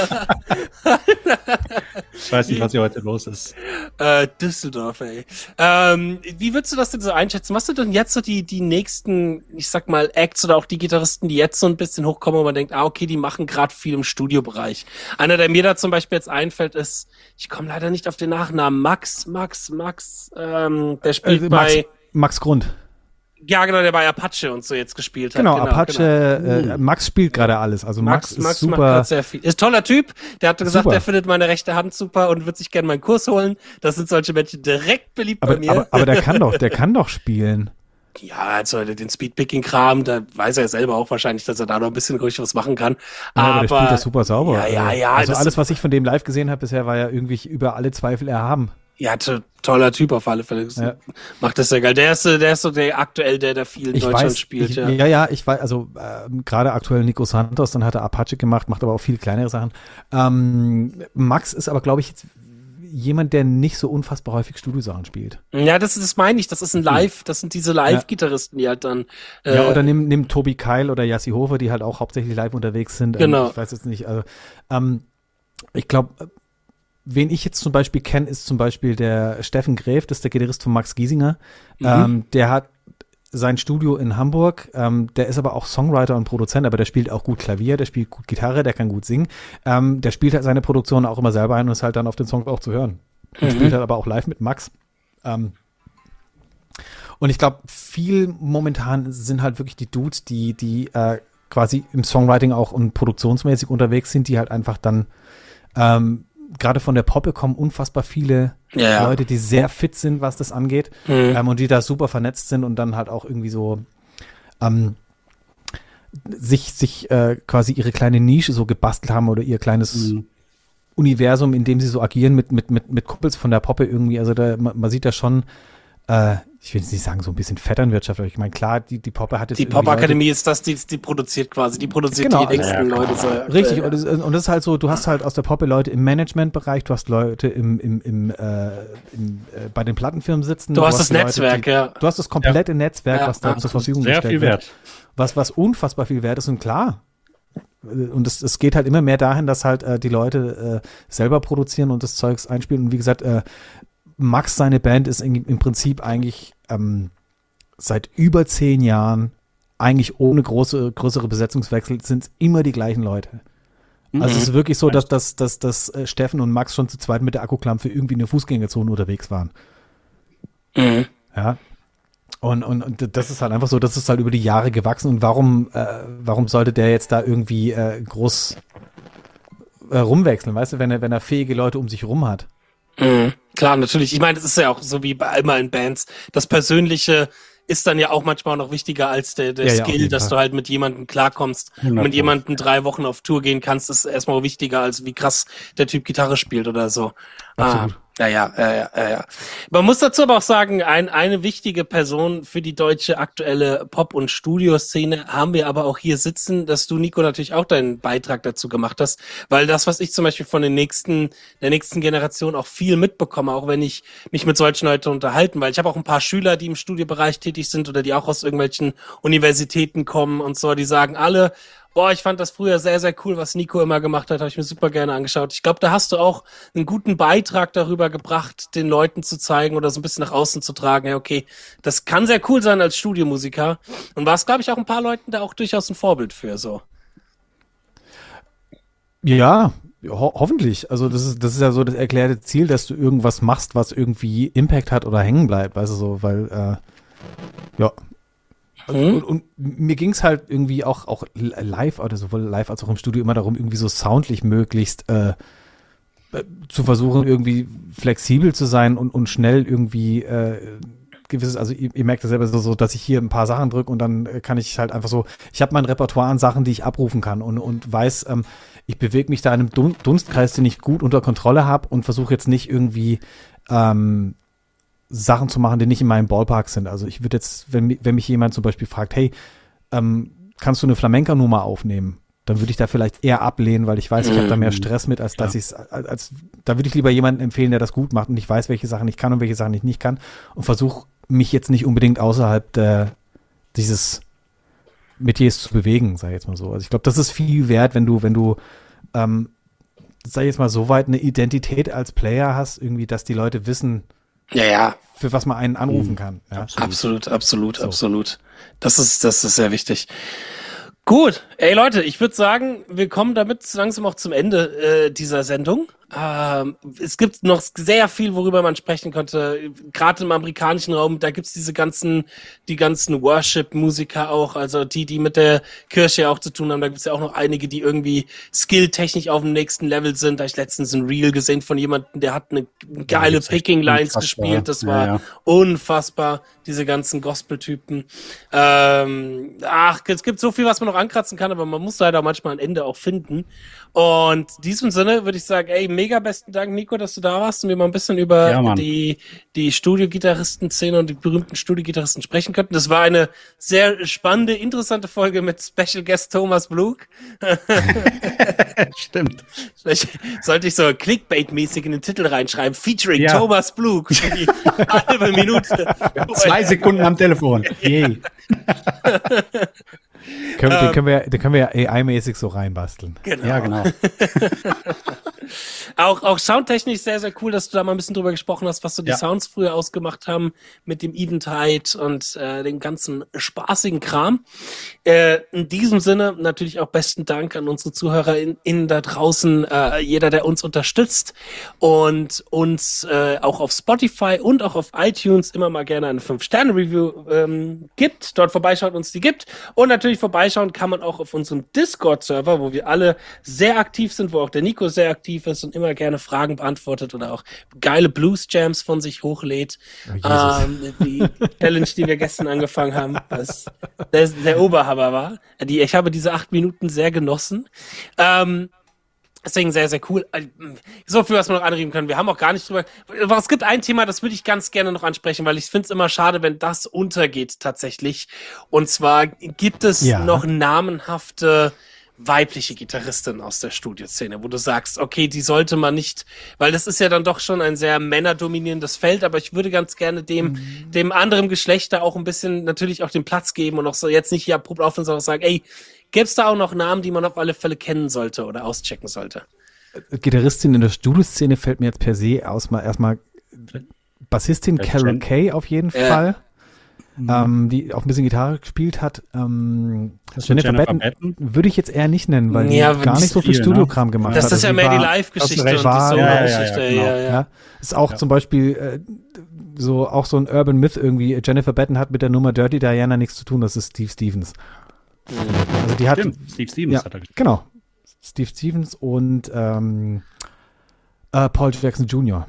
Ich weiß nicht, was hier heute los ist. Düsseldorf, ey. Wie würdest du das denn so einschätzen? Was sind denn jetzt so die nächsten, ich sag mal, Acts oder auch die Gitarristen, die jetzt so ein bisschen hochkommen und man denkt, okay, die machen gerade viel im Studiobereich. Einer, der mir da zum Beispiel jetzt einfällt, ist, ich komme leider nicht auf den Nachnamen, Max, der spielt bei Max Grund. Ja, genau, der bei Apache und so jetzt gespielt hat. Genau, Apache, genau. Max spielt gerade alles. Also Max ist super. Macht sehr viel. Ist toller Typ. Der hat gesagt, super. Der findet meine rechte Hand super und wird sich gerne meinen Kurs holen. Das sind solche Menschen direkt beliebt bei mir. Aber der kann doch spielen. Ja, also den Speedpicking-Kram, da weiß er ja selber auch wahrscheinlich, dass er da noch ein bisschen ruhig was machen kann. Aber der spielt das super sauber. Ja. Also alles, was ich von dem live gesehen habe bisher, war ja irgendwie über alle Zweifel erhaben. Ja, toller Typ auf alle Fälle. Ja. Macht das sehr geil. Der ist so der aktuell, der viel in Deutschland spielt. Ja, ich weiß, also gerade aktuell Nico Santos, dann hat er Apache gemacht, macht aber auch viel kleinere Sachen. Max ist aber, glaube ich, jetzt jemand, der nicht so unfassbar häufig Studiosachen spielt. Ja, das meine ich. Das ist das sind diese Live-Gitarristen, die halt dann. Ja, oder nimm Tobi Keil oder Jassi Hofer, die halt auch hauptsächlich live unterwegs sind. Genau. Ich weiß jetzt nicht. Also, ich glaube, wen ich jetzt zum Beispiel kenne, ist zum Beispiel der Steffen Gräf, das ist der Gitarrist von Max Giesinger. Der hat sein Studio in Hamburg, der ist aber auch Songwriter und Produzent, aber der spielt auch gut Klavier, der spielt gut Gitarre, der kann gut singen. Der spielt halt seine Produktion auch immer selber ein und ist halt dann auf den Songs auch zu hören. Und spielt halt aber auch live mit Max. Und ich glaube, viel momentan sind halt wirklich die Dudes, die quasi im Songwriting auch und produktionsmäßig unterwegs sind, die halt einfach dann gerade von der Poppe kommen unfassbar viele Leute, die sehr fit sind, was das angeht, und die da super vernetzt sind und dann halt auch irgendwie so sich quasi ihre kleine Nische so gebastelt haben oder ihr kleines Universum, in dem sie so agieren mit Kumpels von der Poppe irgendwie. Also man sieht da schon, ich will jetzt nicht sagen, so ein bisschen Vetternwirtschaft, aber ich meine, klar, die Poppe hat jetzt die Pop-Akademie ist das, die produziert quasi, die produziert die nächsten Leute. So, richtig, und das ist halt so, du hast halt aus der Poppe Leute im Managementbereich, du hast Leute bei den Plattenfirmen sitzen. Du hast das Netzwerk, Du hast das komplette Netzwerk, was da zur Verfügung gestellt wird. Sehr viel wert. Was unfassbar viel wert ist, und klar. Und es geht halt immer mehr dahin, dass halt die Leute selber produzieren und das Zeugs einspielen. Und wie gesagt, Max, seine Band, ist im Prinzip eigentlich seit über 10 Jahren eigentlich ohne größere Besetzungswechsel sind es immer die gleichen Leute. Also es ist wirklich so, dass Steffen und Max schon zu zweit mit der Akkuklampe irgendwie in der Fußgängerzone unterwegs waren. Mhm. Ja. Und das ist halt einfach so, das ist halt über die Jahre gewachsen. Und warum sollte der jetzt da irgendwie groß rumwechseln, weißt du, wenn er fähige Leute um sich rum hat? Mhm. Klar, natürlich. Ich meine, das ist ja auch so wie bei immer in Bands. Das Persönliche ist dann ja auch manchmal noch wichtiger als der Skill, dass du halt mit jemandem klarkommst. 100%. Mit jemandem 3 Wochen auf Tour gehen kannst, ist erstmal wichtiger, als wie krass der Typ Gitarre spielt oder so. Absolut. Ja. Man muss dazu aber auch sagen, eine wichtige Person für die deutsche aktuelle Pop- und Studioszene haben wir aber auch hier sitzen, dass du, Nico, natürlich auch deinen Beitrag dazu gemacht hast, weil das, was ich zum Beispiel von der nächsten Generation auch viel mitbekomme, auch wenn ich mich mit solchen Leuten unterhalten, weil ich habe auch ein paar Schüler, die im Studiobereich tätig sind oder die auch aus irgendwelchen Universitäten kommen und so, die sagen alle, boah, ich fand das früher sehr, sehr cool, was Nico immer gemacht hat, habe ich mir super gerne angeschaut. Ich glaube, da hast du auch einen guten Beitrag darüber gebracht, den Leuten zu zeigen oder so ein bisschen nach außen zu tragen. Ja, okay, das kann sehr cool sein als Studiomusiker. Und warst, glaube ich, auch ein paar Leuten da auch durchaus ein Vorbild für so. Ja, hoffentlich. Also das ist ja so das erklärte Ziel, dass du irgendwas machst, was irgendwie Impact hat oder hängen bleibt, weißt du so, weil ja. Und mir ging es halt irgendwie auch live, oder sowohl live als auch im Studio immer darum, irgendwie so soundlich möglichst zu versuchen, irgendwie flexibel zu sein und schnell irgendwie gewisses, also ihr merkt das selber so, dass ich hier ein paar Sachen drücke und dann kann ich halt einfach so, ich habe mein Repertoire an Sachen, die ich abrufen kann und weiß, ich bewege mich da in einem Dunstkreis, den ich gut unter Kontrolle habe und versuche jetzt nicht irgendwie Sachen zu machen, die nicht in meinem Ballpark sind. Also ich würde jetzt, wenn mich jemand zum Beispiel fragt, hey, kannst du eine Flamenca-Nummer aufnehmen? Dann würde ich da vielleicht eher ablehnen, weil ich weiß, ich habe da mehr Stress mit, als dass da würde ich lieber jemanden empfehlen, der das gut macht und ich weiß, welche Sachen ich kann und welche Sachen ich nicht kann und versuche mich jetzt nicht unbedingt außerhalb dieses Metiers zu bewegen, sag ich jetzt mal so. Also ich glaube, das ist viel wert, wenn du sag ich jetzt mal, so weit eine Identität als Player hast, irgendwie, dass die Leute wissen, ja. für was man einen anrufen kann. Ja. Absolut. Das ist sehr wichtig. Gut, ey Leute, ich würde sagen, wir kommen damit langsam auch zum Ende dieser Sendung. Es gibt noch sehr viel, worüber man sprechen könnte. Gerade im amerikanischen Raum, da gibt's die ganzen Worship-Musiker auch, also die mit der Kirche auch zu tun haben. Da gibt's ja auch noch einige, die irgendwie skilltechnisch auf dem nächsten Level sind. Da habe ich letztens ein Reel gesehen von jemandem, der hat eine geile Picking-Lines gespielt. Das war unfassbar, diese ganzen Gospel-Typen. Es gibt so viel, was man noch ankratzen kann, aber man muss leider manchmal ein Ende auch finden. Und in diesem Sinne würde ich sagen, ey, mega besten Dank, Nico, dass du da warst und wir mal ein bisschen über die Studiogitarristen-Szene und die berühmten Studiogitarristen sprechen könnten. Das war eine sehr spannende, interessante Folge mit Special Guest Thomas Blug. Stimmt. Vielleicht sollte ich so Clickbait-mäßig in den Titel reinschreiben, featuring Thomas Blug für die halbe Minute. 2 Sekunden am Telefon. Yay. Den können wir ja AI-mäßig so reinbasteln. Genau. Ja, genau. Auch soundtechnisch sehr, sehr cool, dass du da mal ein bisschen drüber gesprochen hast, was so die Sounds früher ausgemacht haben mit dem Eventide und dem ganzen spaßigen Kram. In diesem Sinne natürlich auch besten Dank an unsere ZuhörerInnen da draußen, jeder, der uns unterstützt und uns auch auf Spotify und auch auf iTunes immer mal gerne eine 5-Sterne-Review gibt, dort vorbeischaut, uns die gibt und natürlich vorbeischauen kann man auch auf unserem Discord-Server, wo wir alle sehr aktiv sind, wo auch der Nico sehr aktiv ist und immer gerne Fragen beantwortet oder auch geile Blues-Jams von sich hochlädt. Die Challenge, die wir gestern angefangen haben, was der Oberhammer war. Ich habe diese 8 Minuten sehr genossen. Deswegen sehr, sehr cool. So viel, was wir noch anreden können. Wir haben auch gar nicht drüber. Aber es gibt ein Thema, das würde ich ganz gerne noch ansprechen, weil ich finde es immer schade, wenn das untergeht tatsächlich. Und zwar gibt es noch namenhafte weibliche Gitarristin aus der Studioszene, wo du sagst, okay, die sollte man nicht, weil das ist ja dann doch schon ein sehr männerdominierendes Feld, aber ich würde ganz gerne dem anderen Geschlechter auch ein bisschen natürlich auch den Platz geben und auch so jetzt nicht hier abrupt aufhören, sondern sagen, ey, gäbe es da auch noch Namen, die man auf alle Fälle kennen sollte oder auschecken sollte? Gitarristin in der Studioszene fällt mir jetzt per se erstmal Bassistin Carol Kay auf jeden Fall. die auch ein bisschen Gitarre gespielt hat. Jennifer Batten würde ich jetzt eher nicht nennen, weil die Ja, gar nicht so viel Studiokram gemacht hat. Das ist ja Also mehr die war- Live-Geschichte und die war- Solo-Geschichte. genau. Ja, ist auch zum Beispiel auch so ein Urban Myth irgendwie. Jennifer Batten hat mit der Nummer Dirty Diana nichts zu tun, das ist Steve Stevens. Also die hat, Stimmt, Steve Stevens ja, hat er gespielt. genau. Steve Stevens und Paul Jackson Jr.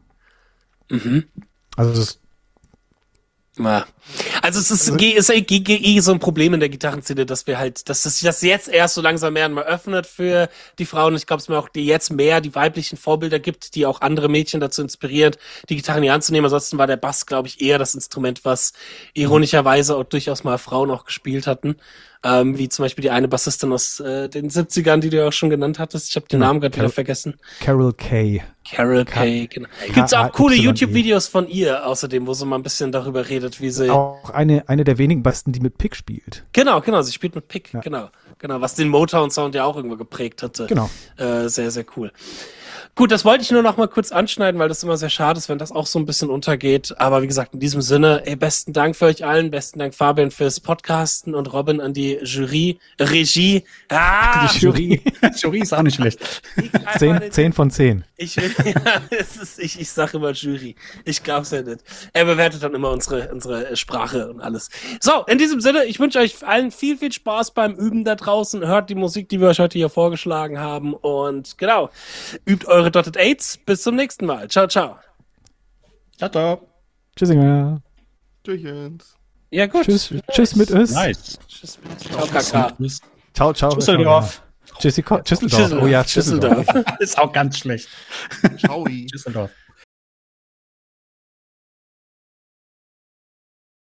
Also das Ja. Also es ist so ein Problem in der Gitarrenszene, dass wir halt, dass das jetzt erst so langsam mehr und mehr öffnet für die Frauen. Ich glaube, es mir auch jetzt mehr die weiblichen Vorbilder gibt, die auch andere Mädchen dazu inspirieren, die Gitarren in die Hand zu nehmen. Ansonsten war der Bass, glaube ich, eher das Instrument, was ironischerweise auch durchaus mal Frauen auch gespielt hatten. Wie zum Beispiel die eine Bassistin aus den 70ern, die du ja auch schon genannt hattest. Ich habe den Namen gerade wieder vergessen. Carol Kay. Carol Kay, genau. Gibt's auch coole K-A-Y-E. YouTube-Videos von ihr außerdem, wo sie mal ein bisschen darüber redet, wie sie... Auch eine der wenigen Bassisten, die mit Pick spielt. Genau, sie spielt mit Pick, genau, was den Motown-Sound ja auch irgendwo geprägt hatte. Genau. Sehr, sehr cool. Gut, das wollte ich nur noch mal kurz anschneiden, weil das immer sehr schade ist, wenn das auch so ein bisschen untergeht. Aber wie gesagt, in diesem Sinne, besten Dank für euch allen. Besten Dank, Fabian, fürs Podcasten und Robin an die Regie. Die Jury. Jury ist auch nicht schlecht. 10 von 10. Ich sag immer Jury. Ich glaub's ja nicht. Er bewertet dann immer unsere Sprache und alles. So, in diesem Sinne, ich wünsche euch allen viel, viel Spaß beim Üben da draußen. Hört die Musik, die wir euch heute hier vorgeschlagen haben. Und genau, übt eure Dotted Eights. Bis zum nächsten Mal. Ciao, ciao. Ciao, ciao. Tschüssinger. Tschüss. Ja, gut. Tschüss mit uns. Nice. Tschüss. Ciao, Kaka. Ciao. Düsseldorf. Tschüsseldorf. Oh ja, Düsseldorf. Düsseldorf. Ist auch ganz schlecht. Ciao. Düsseldorf.